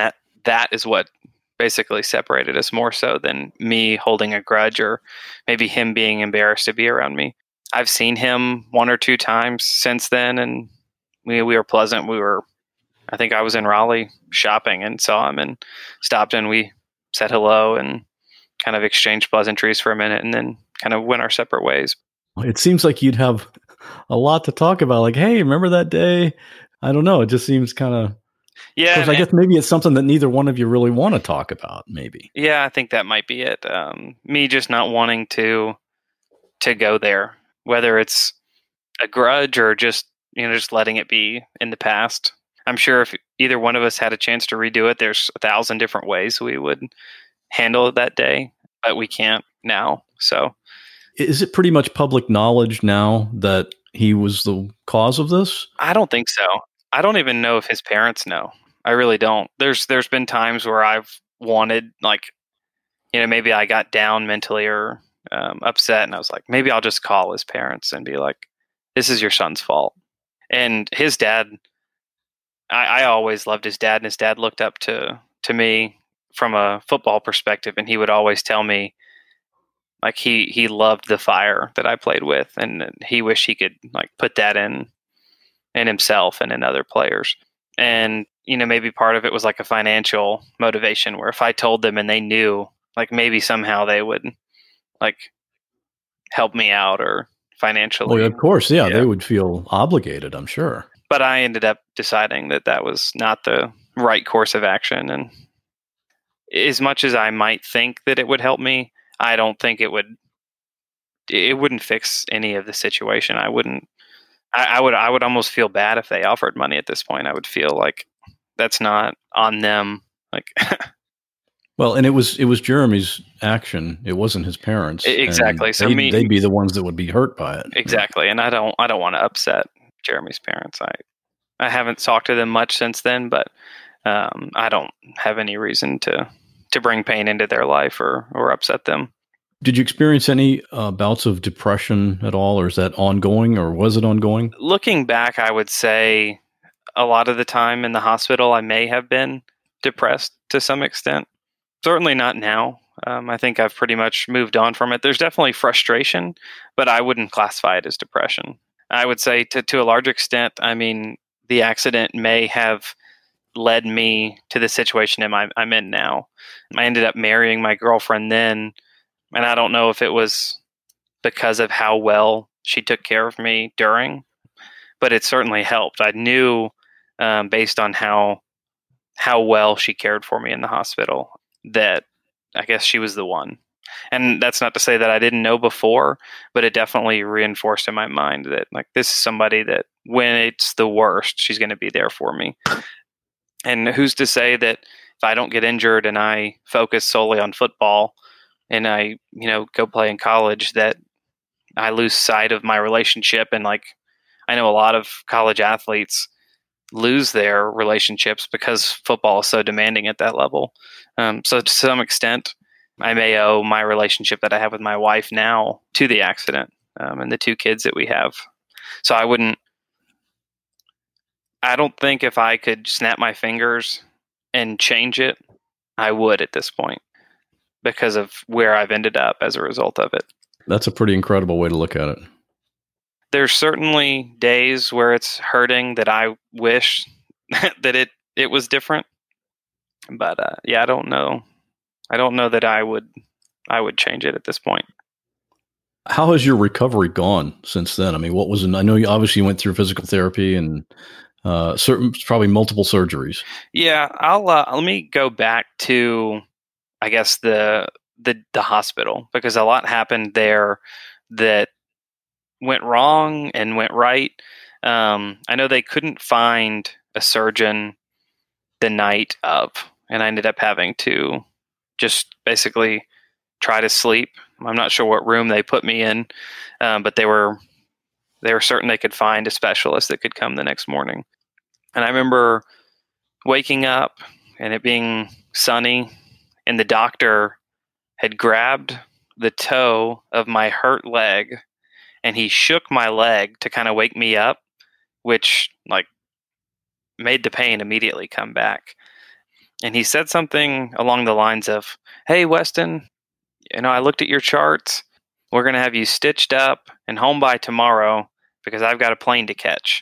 that is what basically separated us more so than me holding a grudge or maybe him being embarrassed to be around me. I've seen him one or two times since then, and we we were pleasant. We were, I think I was in Raleigh shopping and saw him and stopped and we said hello and kind of exchanged pleasantries for a minute and then kind of went our separate ways. It seems like you'd have a lot to talk about. Like, hey, remember that day? I don't know. It just seems kind of, yeah. I guess maybe it's something that neither one of you really want to talk about. Maybe. Yeah, I think that might be it. Um, me just not wanting to to go there, whether it's a grudge or just you know just letting it be in the past. I'm sure if either one of us had a chance to redo it, there's a thousand different ways we would handle it that day, but we can't now. So, is it pretty much public knowledge now that he was the cause of this? I don't think so. I don't even know if his parents know. I really don't. There's there's been times where I've wanted, like, you know, maybe I got down mentally or um, upset, and I was like, maybe I'll just call his parents and be like, "This is your son's fault." And his dad, I, I always loved his dad, and his dad looked up to to me from a football perspective, and he would always tell me, like, he he loved the fire that I played with, and he wished he could like put that in in himself and in other players. And you know, maybe part of it was like a financial motivation, where if I told them and they knew, like maybe somehow they would like help me out or financially. Well, of course, yeah, yeah, they would feel obligated, I'm sure. But I ended up deciding that that was not the right course of action. And as much as I might think that it would help me, I don't think it would. It wouldn't fix any of the situation. I wouldn't. I, I would. I would almost feel bad if they offered money at this point. I would feel like that's not on them. Like, well, and it was it was Jeremy's action. It wasn't his parents. Exactly. So they'd, me, they'd be the ones that would be hurt by it. Exactly. And I don't. I don't want to upset Jeremy's parents. I. I haven't talked to them much since then, but um, I don't have any reason to. to bring pain into their life or, or upset them. Did you experience any uh, bouts of depression at all, or is that ongoing, or was it ongoing? Looking back, I would say a lot of the time in the hospital, I may have been depressed to some extent. Certainly not now. Um, I think I've pretty much moved on from it. There's definitely frustration, but I wouldn't classify it as depression. I would say to, to a large extent, I mean, the accident may have led me to the situation I'm, I'm in now. I ended up marrying my girlfriend then, and I don't know if it was because of how well she took care of me during, but it certainly helped. I knew um, based on how how well she cared for me in the hospital that I guess she was the one. And that's not to say that I didn't know before, but it definitely reinforced in my mind that like this is somebody that when it's the worst, she's going to be there for me. And who's to say that if I don't get injured and I focus solely on football and I, you know, go play in college, that I lose sight of my relationship. And like, I know a lot of college athletes lose their relationships because football is so demanding at that level. Um, so to some extent, I may owe my relationship that I have with my wife now to the accident um, and the two kids that we have. So I wouldn't, I don't think if I could snap my fingers and change it, I would at this point because of where I've ended up as a result of it. That's a pretty incredible way to look at it. There's certainly days where it's hurting that I wish that it, it was different. But uh, yeah, I don't know. I don't know that I would I would change it at this point. How has your recovery gone since then? I mean, what was I know you obviously went through physical therapy and uh, certain probably multiple surgeries. Yeah, I'll uh, let me go back to I guess the the the hospital because a lot happened there that went wrong and went right. Um, I know they couldn't find a surgeon the night of, and I ended up having to just basically try to sleep. I'm not sure what room they put me in, um, but they were they were certain they could find a specialist that could come the next morning. And I remember waking up and it being sunny, and the doctor had grabbed the toe of my hurt leg, and he shook my leg to kind of wake me up, which like made the pain immediately come back. And he said something along the lines of, "Hey, Weston, you know, I looked at your charts. We're going to have you stitched up and home by tomorrow because I've got a plane to catch."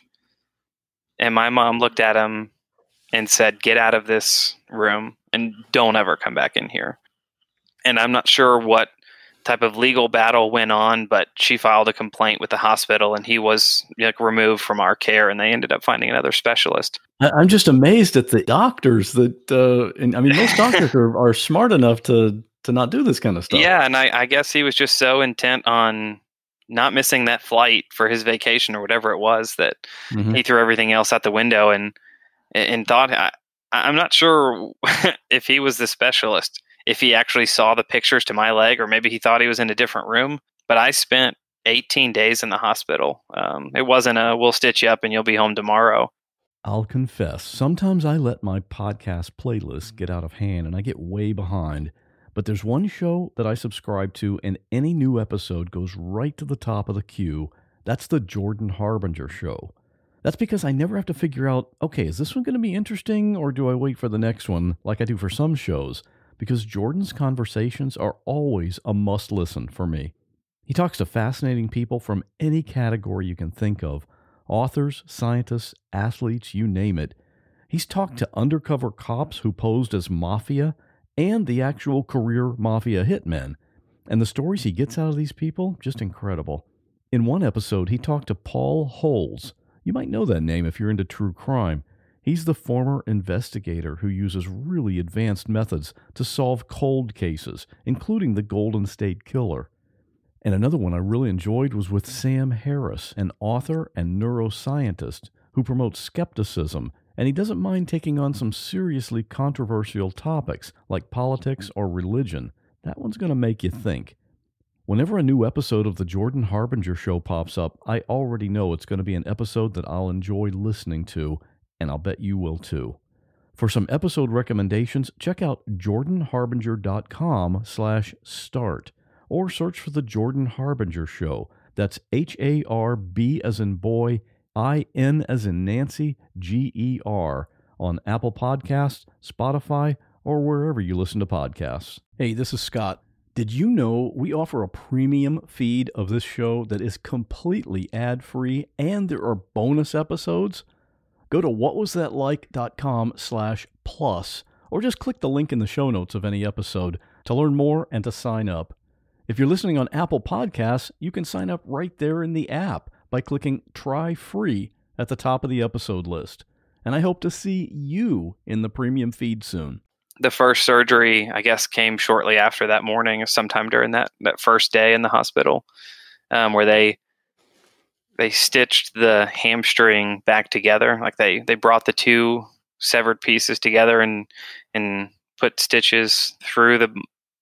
And my mom looked at him and said, "Get out of this room and don't ever come back in here." And I'm not sure what type of legal battle went on, but she filed a complaint with the hospital, and he was like removed from our care, and they ended up finding another specialist. I- I'm just amazed at the doctors that, uh, and I mean, most doctors are, are smart enough to to not do this kind of stuff. Yeah, and I, I guess he was just so intent on not missing that flight for his vacation or whatever it was that Mm-hmm. he threw everything else out the window and and thought, I, I'm not sure if he was the specialist, if he actually saw the pictures to my leg, or maybe he thought he was in a different room. But I spent eighteen days in the hospital. Um, it wasn't a, "We'll stitch you up and you'll be home tomorrow." I'll confess, sometimes I let my podcast playlist get out of hand and I get way behind. But there's one show that I subscribe to, and any new episode goes right to the top of the queue. That's the Jordan Harbinger Show. That's because I never have to figure out, okay, is this one going to be interesting, or do I wait for the next one like I do for some shows? Because Jordan's conversations are always a must-listen for me. He talks to fascinating people from any category you can think of. Authors, scientists, athletes, you name it. He's talked to undercover cops who posed as mafia and the actual career mafia hitmen. And the stories he gets out of these people, just incredible. In one episode, he talked to Paul Holes. You might know that name if you're into true crime. He's the former investigator who uses really advanced methods to solve cold cases, including the Golden State Killer. And another one I really enjoyed was with Sam Harris, an author and neuroscientist who promotes skepticism, and he doesn't mind taking on some seriously controversial topics like politics or religion. That one's going to make you think. Whenever a new episode of the Jordan Harbinger Show pops up, I already know it's going to be an episode that I'll enjoy listening to, and I'll bet you will too. For some episode recommendations, check out jordanharbinger.com slash start, or search for the Jordan Harbinger Show. That's H A R B as in boy, I N as in Nancy, G E R, on Apple Podcasts, Spotify, or wherever you listen to podcasts. Hey, this is Scott. Did you know we offer a premium feed of this show that is completely ad-free, and there are bonus episodes? Go to whatwasthatlike.com slash plus, or just click the link in the show notes of any episode to learn more and to sign up. If you're listening on Apple Podcasts, you can sign up right there in the app by clicking Try Free at the top of the episode list. And I hope to see you in the premium feed soon. The first surgery, I guess, came shortly after that morning, sometime during that, that first day in the hospital, um, where they they stitched the hamstring back together. Like they, they brought the two severed pieces together and and put stitches through the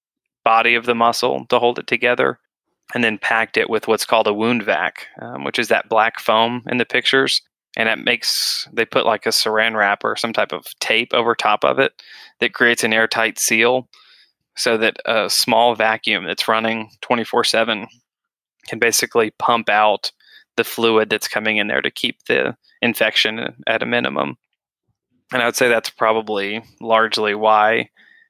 body of the muscle to hold it together, and then packed it with what's called a wound vac, um, which is that black foam in the pictures. And it makes, they put like a saran wrap or some type of tape over top of it that creates an airtight seal so that a small vacuum that's running twenty-four seven can basically pump out the fluid that's coming in there to keep the infection at a minimum. And I would say that's probably largely why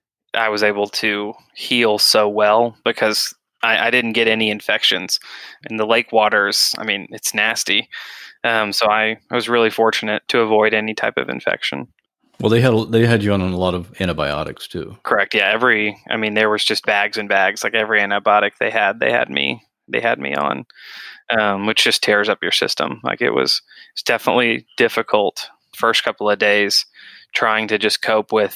I was able to heal so well, because I, I didn't get any infections. In the lake waters, I mean, it's nasty. Um, so I, I was really fortunate to avoid any type of infection. Well, they had they had you on a lot of antibiotics too. Correct. Yeah. Every, I mean, there was just bags and bags. Like every antibiotic they had, they had me, they had me on, um, which just tears up your system. Like it was, it's definitely difficult first couple of days trying to just cope with.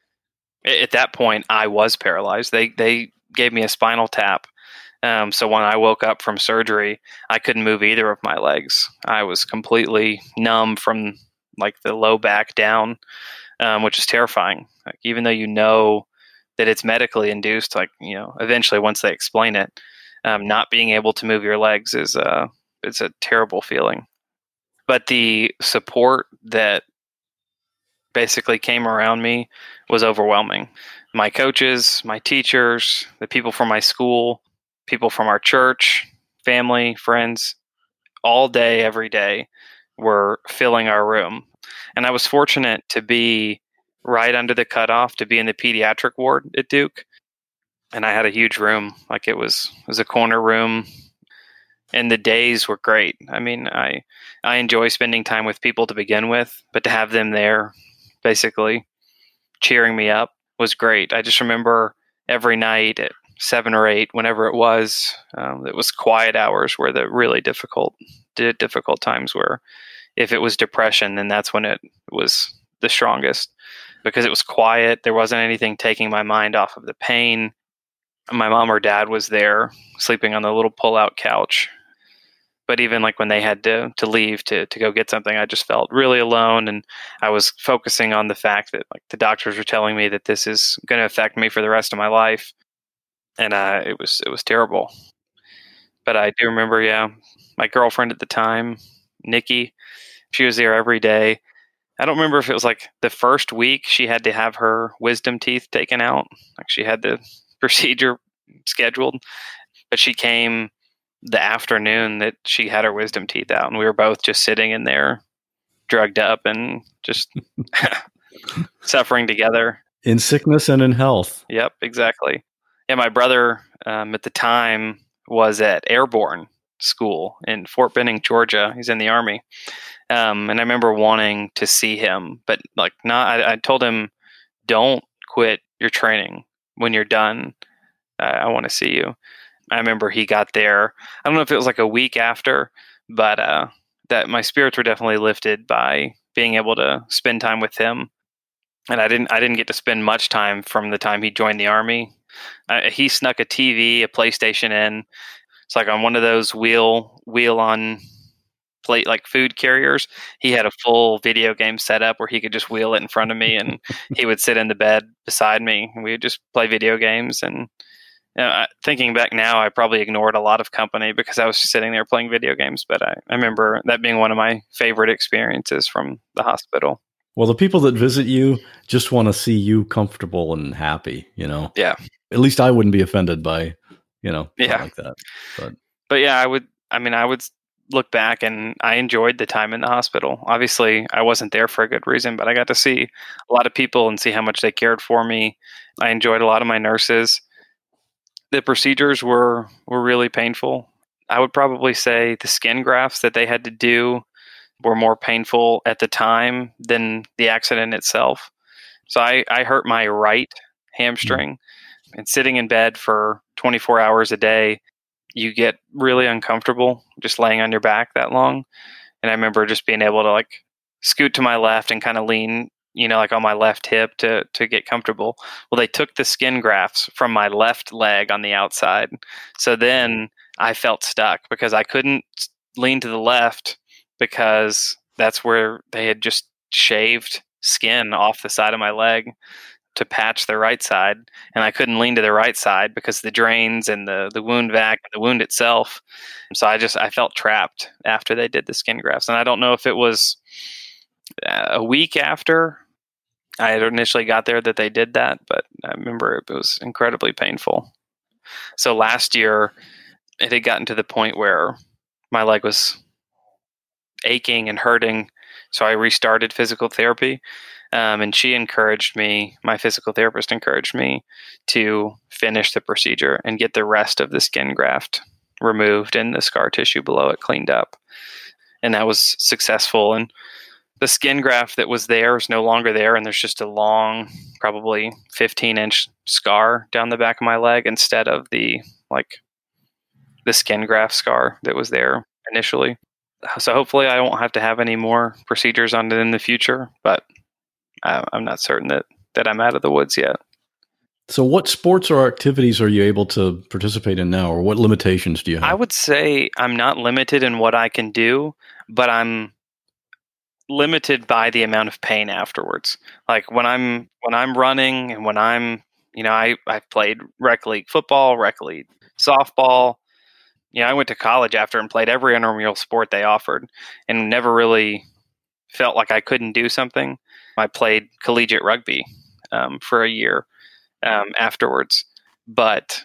At that point, I was paralyzed. They they gave me a spinal tap. Um, so when I woke up from surgery, I couldn't move either of my legs. I was completely numb from like the low back down, um, which is terrifying. Like, even though you know that it's medically induced, like, you know, eventually once they explain it, um, not being able to move your legs is a, it's a terrible feeling. But the support that basically came around me was overwhelming. My coaches, my teachers, the people from my school, people from our church, family, friends, all day, every day were filling our room. And I was fortunate to be right under the cutoff to be in the pediatric ward at Duke. And I had a huge room. Like it was, it was a corner room. And the days were great. I mean, I I enjoy spending time with people to begin with, but to have them there basically cheering me up was great. I just remember every night at seven or eight, whenever it was, um, it was quiet hours were the really difficult, difficult times where if it was depression, then that's when it was the strongest because it was quiet. There wasn't anything taking my mind off of the pain. My mom or dad was there sleeping on the little pull-out couch. But even like when they had to to leave to to go get something, I just felt really alone, and I was focusing on the fact that like the doctors were telling me that this is going to affect me for the rest of my life, and uh, it was it was terrible. But I do remember, yeah, my girlfriend at the time, Nikki, she was there every day. I don't remember if it was like the first week she had to have her wisdom teeth taken out, like she had the procedure scheduled, but she came the afternoon that she had her wisdom teeth out, and we were both just sitting in there drugged up and just suffering together in sickness and in health. Yep, exactly. Yeah. My brother, um, at the time was at Airborne School in Fort Benning, Georgia. He's in the Army. Um, and I remember wanting to see him, but like not, I, I told him, don't quit your training when you're done. Uh, I want to see you. I remember he got there. I don't know if it was like a week after, but uh, that my spirits were definitely lifted by being able to spend time with him. And I didn't. I didn't get to spend much time from the time he joined the Army. Uh, he snuck a T V, a PlayStation in. It's like on one of those wheel wheel on plate like food carriers. He had a full video game setup where he could just wheel it in front of me, and he would sit in the bed beside me, and we would just play video games. And you know, thinking back now, I probably ignored a lot of company because I was sitting there playing video games. But I, I remember that being one of my favorite experiences from the hospital. Well, the people that visit you just want to see you comfortable and happy, you know? Yeah. At least I wouldn't be offended by, you know, yeah. like that. But. but yeah, I would, I mean, I would look back and I enjoyed the time in the hospital. Obviously, I wasn't there for a good reason, but I got to see a lot of people and see how much they cared for me. I enjoyed a lot of my nurses. The procedures were, were really painful. I would probably say the skin grafts that they had to do were more painful at the time than the accident itself. So I, I hurt my right hamstring, mm-hmm. and sitting in bed for twenty-four hours a day, you get really uncomfortable just laying on your back that long. And I remember just being able to like scoot to my left and kind of lean, you know, like on my left hip to, to get comfortable. Well, they took the skin grafts from my left leg on the outside. So then I felt stuck because I couldn't lean to the left because that's where they had just shaved skin off the side of my leg to patch the right side. And I couldn't lean to the right side because the drains and the, the wound vac and the wound itself. So I just, I felt trapped after they did the skin grafts. And I don't know if it was a week after I had initially got there that they did that, but I remember it was incredibly painful. So last year it had gotten to the point where my leg was aching and hurting. So I restarted physical therapy. Um, and she encouraged me, my physical therapist encouraged me to finish the procedure and get the rest of the skin graft removed and the scar tissue below it cleaned up. And that was successful. And the skin graft that was there is no longer there. And there's just a long, probably fifteen inch scar down the back of my leg instead of the, like the skin graft scar that was there initially. So hopefully I won't have to have any more procedures on it in the future, but I'm not certain that, that I'm out of the woods yet. So what sports or activities are you able to participate in now, or what limitations do you have? I would say I'm not limited in what I can do, but I'm limited by the amount of pain afterwards. Like when I'm when I'm running and when I'm, you know, I, I've played rec league football, rec league softball. You know, I went to college after and played every intramural sport they offered and never really felt like I couldn't do something. I played collegiate rugby um, for a year um, afterwards, but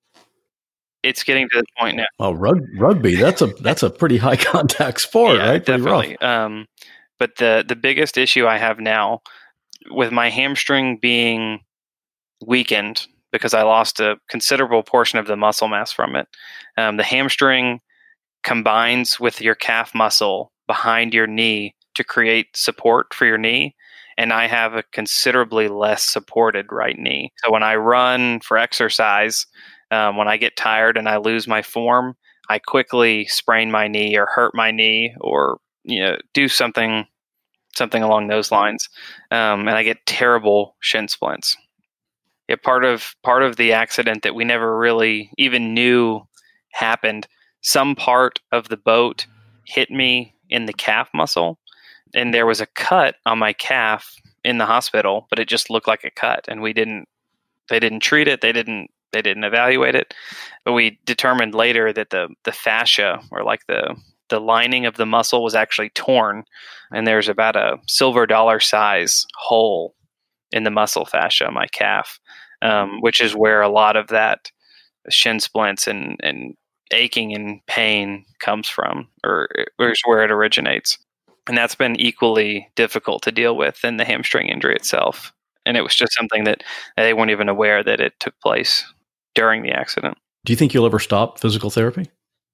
it's getting to the point now. Oh, rug- rugby, that's a that's a pretty high contact sport, yeah, right? Pretty definitely. rough. Um, but the, the biggest issue I have now with my hamstring being weakened because I lost a considerable portion of the muscle mass from it. Um, the hamstring combines with your calf muscle behind your knee to create support for your knee. And I have a considerably less supported right knee. So when I run for exercise, um, when I get tired and I lose my form, I quickly sprain my knee or hurt my knee or, you know, do something something along those lines. Um, and I get terrible shin splints. Yeah, part of part of the accident that we never really even knew happened, some part of the boat hit me in the calf muscle, and there was a cut on my calf in the hospital, but it just looked like a cut, and we didn't they didn't treat it, they didn't they didn't evaluate it. But we determined later that the the fascia, or like the the lining of the muscle, was actually torn, and there's about a silver dollar size hole in the muscle fascia of my calf, um, which is where a lot of that shin splints and, and aching and pain comes from, or, or is where it originates. And that's been equally difficult to deal with than the hamstring injury itself. And it was just something that they weren't even aware that it took place during the accident. Do you think you'll ever stop physical therapy?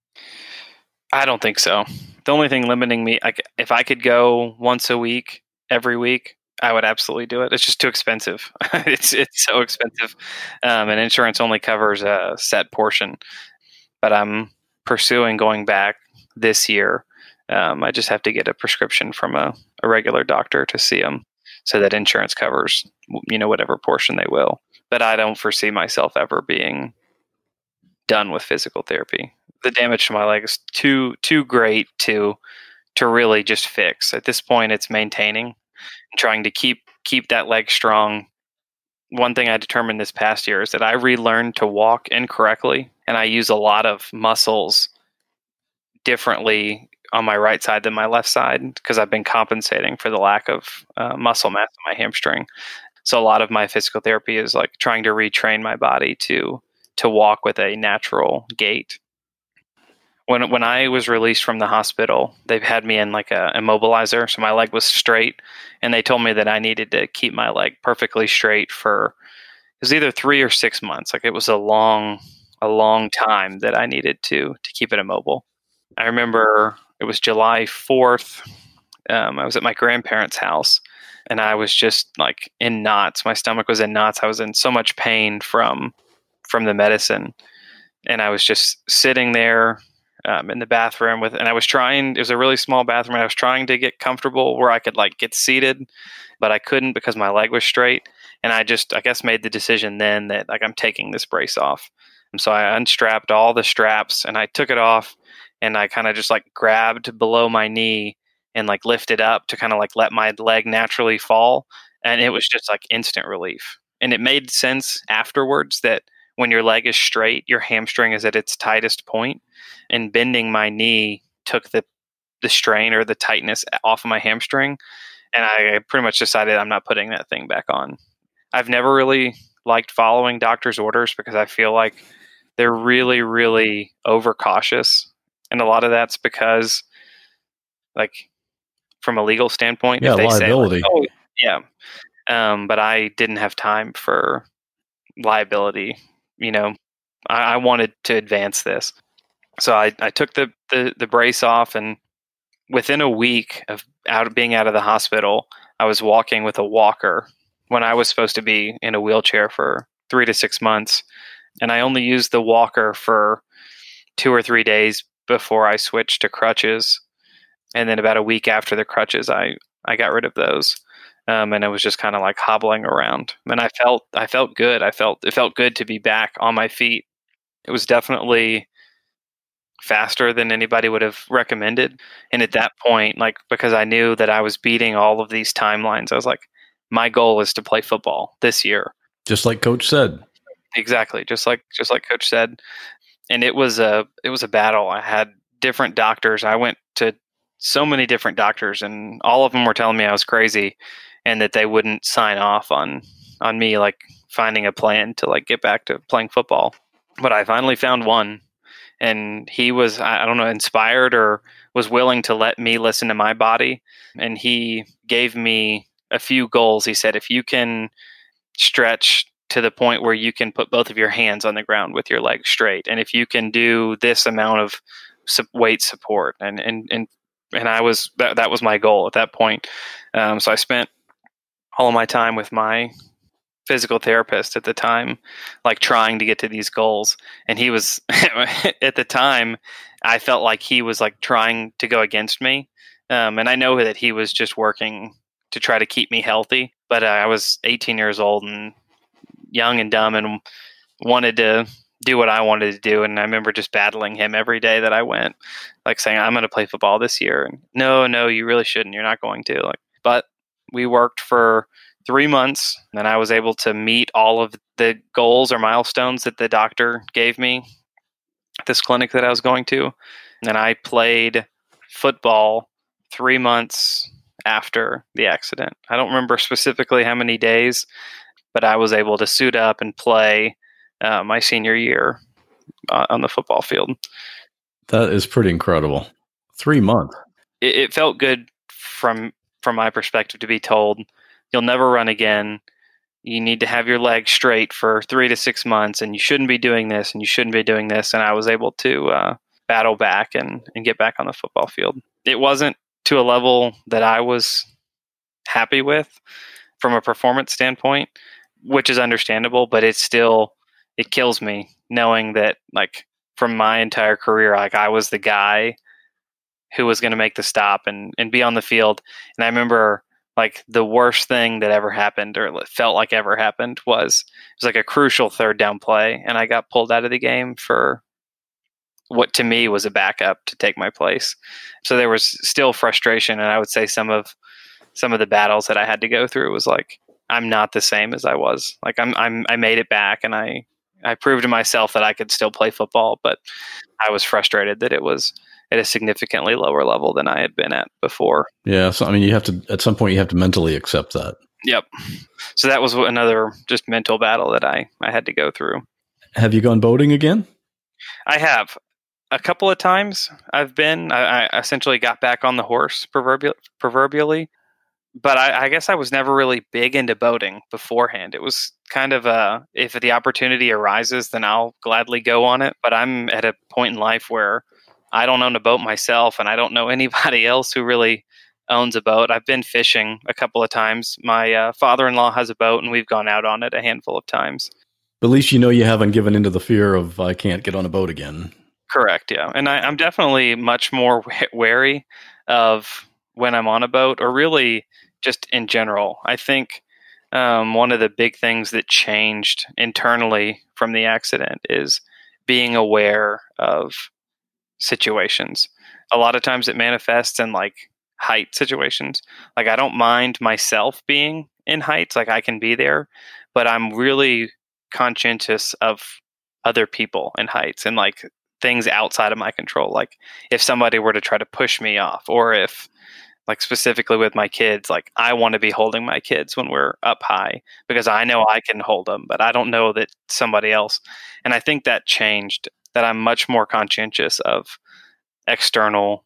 I don't think so. The only thing limiting me, I, if I could go once a week, every week, I would absolutely do it. It's just too expensive. it's it's so expensive, um, and insurance only covers a set portion. But I'm pursuing going back this year. Um, I just have to get a prescription from a, a regular doctor to see them, so that insurance covers, you know, whatever portion they will. But I don't foresee myself ever being done with physical therapy. The damage to my leg is too too great to to really just fix. At this point, it's maintaining. Trying to keep keep that leg strong. One thing I determined this past year is that I relearned to walk incorrectly, and I use a lot of muscles differently on my right side than my left side because I've been compensating for the lack of uh, muscle mass in my hamstring. So a lot of my physical therapy is like trying to retrain my body to to walk with a natural gait. When when I was released from the hospital, they've had me in like a immobilizer, so my leg was straight, and they told me that I needed to keep my leg perfectly straight for, it was either three or six months. Like it was a long, a long time that I needed to to keep it immobile. I remember it was July fourth. Um, I was at my grandparents' house, and I was just like in knots. My stomach was in knots. I was in so much pain from from the medicine, and I was just sitting there. Um, in the bathroom with, and I was trying, it was a really small bathroom, and I was trying to get comfortable where I could like get seated, but I couldn't because my leg was straight. And I just, I guess made the decision then that like, I'm taking this brace off. And so I unstrapped all the straps and I took it off, and I kind of just like grabbed below my knee and like lifted up to kind of like let my leg naturally fall. And it was just like instant relief. And it made sense afterwards that when your leg is straight, your hamstring is at its tightest point. And bending my knee took the the strain or the tightness off of my hamstring. And I pretty much decided I'm not putting that thing back on. I've never really liked following doctor's orders because I feel like they're really, really overcautious. And a lot of that's because, like, from a legal standpoint, yeah, if they liability. say, like, oh, yeah. Um, but I didn't have time for liability. You know, I, I wanted to advance this. So I, I took the, the, the brace off, and within a week of out of being out of the hospital, I was walking with a walker when I was supposed to be in a wheelchair for three to six months. And I only used the walker for two or three days before I switched to crutches. And then about a week after the crutches, I, I got rid of those. Um, and it was just kind of like hobbling around. And I felt, I felt good. I felt, it felt good to be back on my feet. It was definitely faster than anybody would have recommended. And at that point, like, because I knew that I was beating all of these timelines, I was like, my goal is to play football this year. Just like Coach said. Exactly. Just like, just like Coach said. And it was a, it was a battle. I had different doctors. I went to so many different doctors, and all of them were telling me I was crazy and that they wouldn't sign off on, on me, like finding a plan to like get back to playing football. But I finally found one. And he was, I don't know, inspired or was willing to let me listen to my body. And he gave me a few goals. He said, if you can stretch to the point where you can put both of your hands on the ground with your legs straight, and if you can do this amount of weight support, and and and and I was that that was my goal at that point. Um, so I spent all of my time with my physical therapist at the time, like trying to get to these goals. And he was at the time, I felt like he was like trying to go against me. Um, and I know that he was just working to try to keep me healthy, but uh, I was eighteen years old and young and dumb and wanted to do what I wanted to do. And I remember just battling him every day that I went, like saying, I'm going to play football this year. And no, no, you really shouldn't. You're not going to. Like, but we worked for three months and I was able to meet all of the goals or milestones that the doctor gave me at this clinic that I was going to. And I played football three months after the accident. I don't remember specifically how many days, but I was able to suit up and play uh, my senior year uh, on the football field. That is pretty incredible. Three months. It, it felt good from from my perspective to be told, you'll never run again. You need to have your legs straight for three to six months, and you shouldn't be doing this, and you shouldn't be doing this. And I was able to uh, battle back and, and get back on the football field. It wasn't to a level that I was happy with from a performance standpoint, which is understandable, but it's still, it kills me knowing that, like, from my entire career, like, I was the guy who was going to make the stop and, and be on the field. And I remember, like, the worst thing that ever happened, or felt like ever happened, was it was like a crucial third down play, and I got pulled out of the game for what to me was a backup to take my place. So there was still frustration, and I would say some of some of the battles that I had to go through was like, I'm not the same as I was. Like, I'm I'm I made it back, and I I proved to myself that I could still play football, but I was frustrated that it was at a significantly lower level than I had been at before. Yeah. So, I mean, you have to, at some point, you have to mentally accept that. Yep. So that was another just mental battle that I, I had to go through. Have you gone boating again? I have. A couple of times I've been. I, I essentially got back on the horse, proverbial, proverbially. But I, I guess I was never really big into boating beforehand. It was kind of a, if the opportunity arises, then I'll gladly go on it. But I'm at a point in life where I don't own a boat myself, and I don't know anybody else who really owns a boat. I've been fishing a couple of times. My uh, father-in-law has a boat, and we've gone out on it a handful of times. But at least you know you haven't given into the fear of, I can't get on a boat again. Correct, yeah. And I, I'm definitely much more wary of when I'm on a boat, or really just in general. I think um, one of the big things that changed internally from the accident is being aware of situations. A lot of times it manifests in like height situations. Like, I don't mind myself being in heights, like I can be there, but I'm really conscientious of other people in heights and like things outside of my control. Like, if somebody were to try to push me off, or if, like, specifically with my kids, like, I want to be holding my kids when we're up high because I know I can hold them, but I don't know that somebody else. And I think that changed, that I'm much more conscientious of external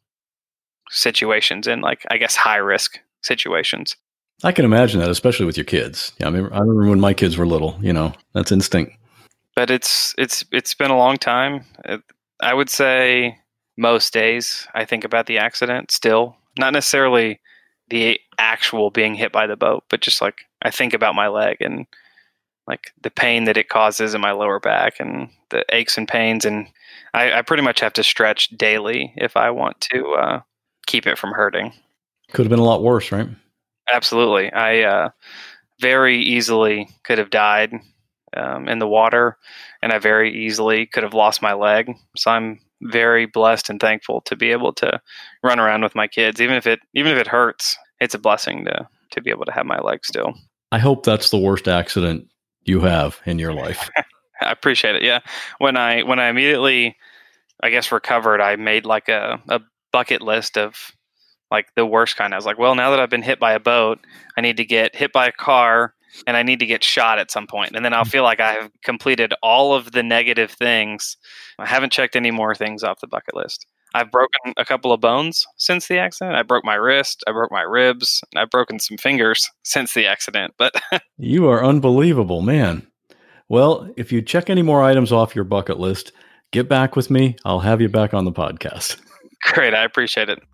situations and, like, I guess, high risk situations. I can imagine that, especially with your kids. Yeah, I mean, I remember when my kids were little, you know, that's instinct. But it's it's it's been a long time. I would say most days I think about the accident still. Not necessarily the actual being hit by the boat, but just like I think about my leg and like the pain that it causes in my lower back and the aches and pains. And I, I pretty much have to stretch daily if I want to uh, keep it from hurting. Could have been a lot worse, right? Absolutely. I uh, very easily could have died um, in the water, and I very easily could have lost my leg. So I'm very blessed and thankful to be able to run around with my kids. Even if it even if it hurts, it's a blessing to to be able to have my leg still. I hope that's the worst accident you have in your life. I appreciate it. Yeah. When I when I immediately, I guess, recovered, I made like a, a bucket list of like the worst kind. I was like, well, now that I've been hit by a boat, I need to get hit by a car, and I need to get shot at some point. And then I'll feel like I have completed all of the negative things. I haven't checked any more things off the bucket list. I've broken a couple of bones since the accident. I broke my wrist, I broke my ribs, and I've broken some fingers since the accident. But you are unbelievable, man. Well, if you check any more items off your bucket list, get back with me. I'll have you back on the podcast. Great. I appreciate it.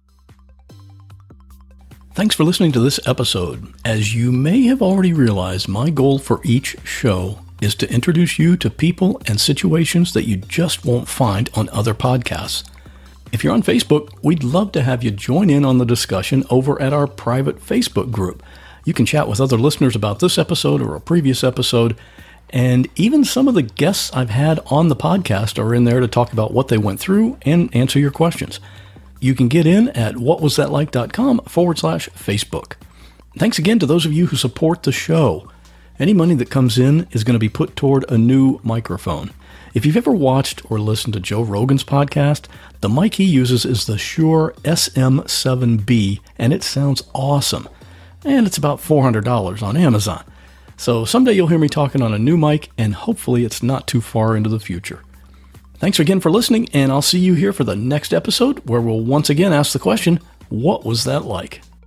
Thanks for listening to this episode. As you may have already realized, my goal for each show is to introduce you to people and situations that you just won't find on other podcasts. If you're on Facebook, we'd love to have you join in on the discussion over at our private Facebook group. You can chat with other listeners about this episode or a previous episode, and even some of the guests I've had on the podcast are in there to talk about what they went through and answer your questions. You can get in at whatwasthatlike.com forward slash Facebook. Thanks again to those of you who support the show. Any money that comes in is going to be put toward a new microphone. If you've ever watched or listened to Joe Rogan's podcast, the mic he uses is the Shure S M seven B, and it sounds awesome. And it's about four hundred dollars on Amazon. So someday you'll hear me talking on a new mic, and hopefully it's not too far into the future. Thanks again for listening, and I'll see you here for the next episode, where we'll once again ask the question, what was that like?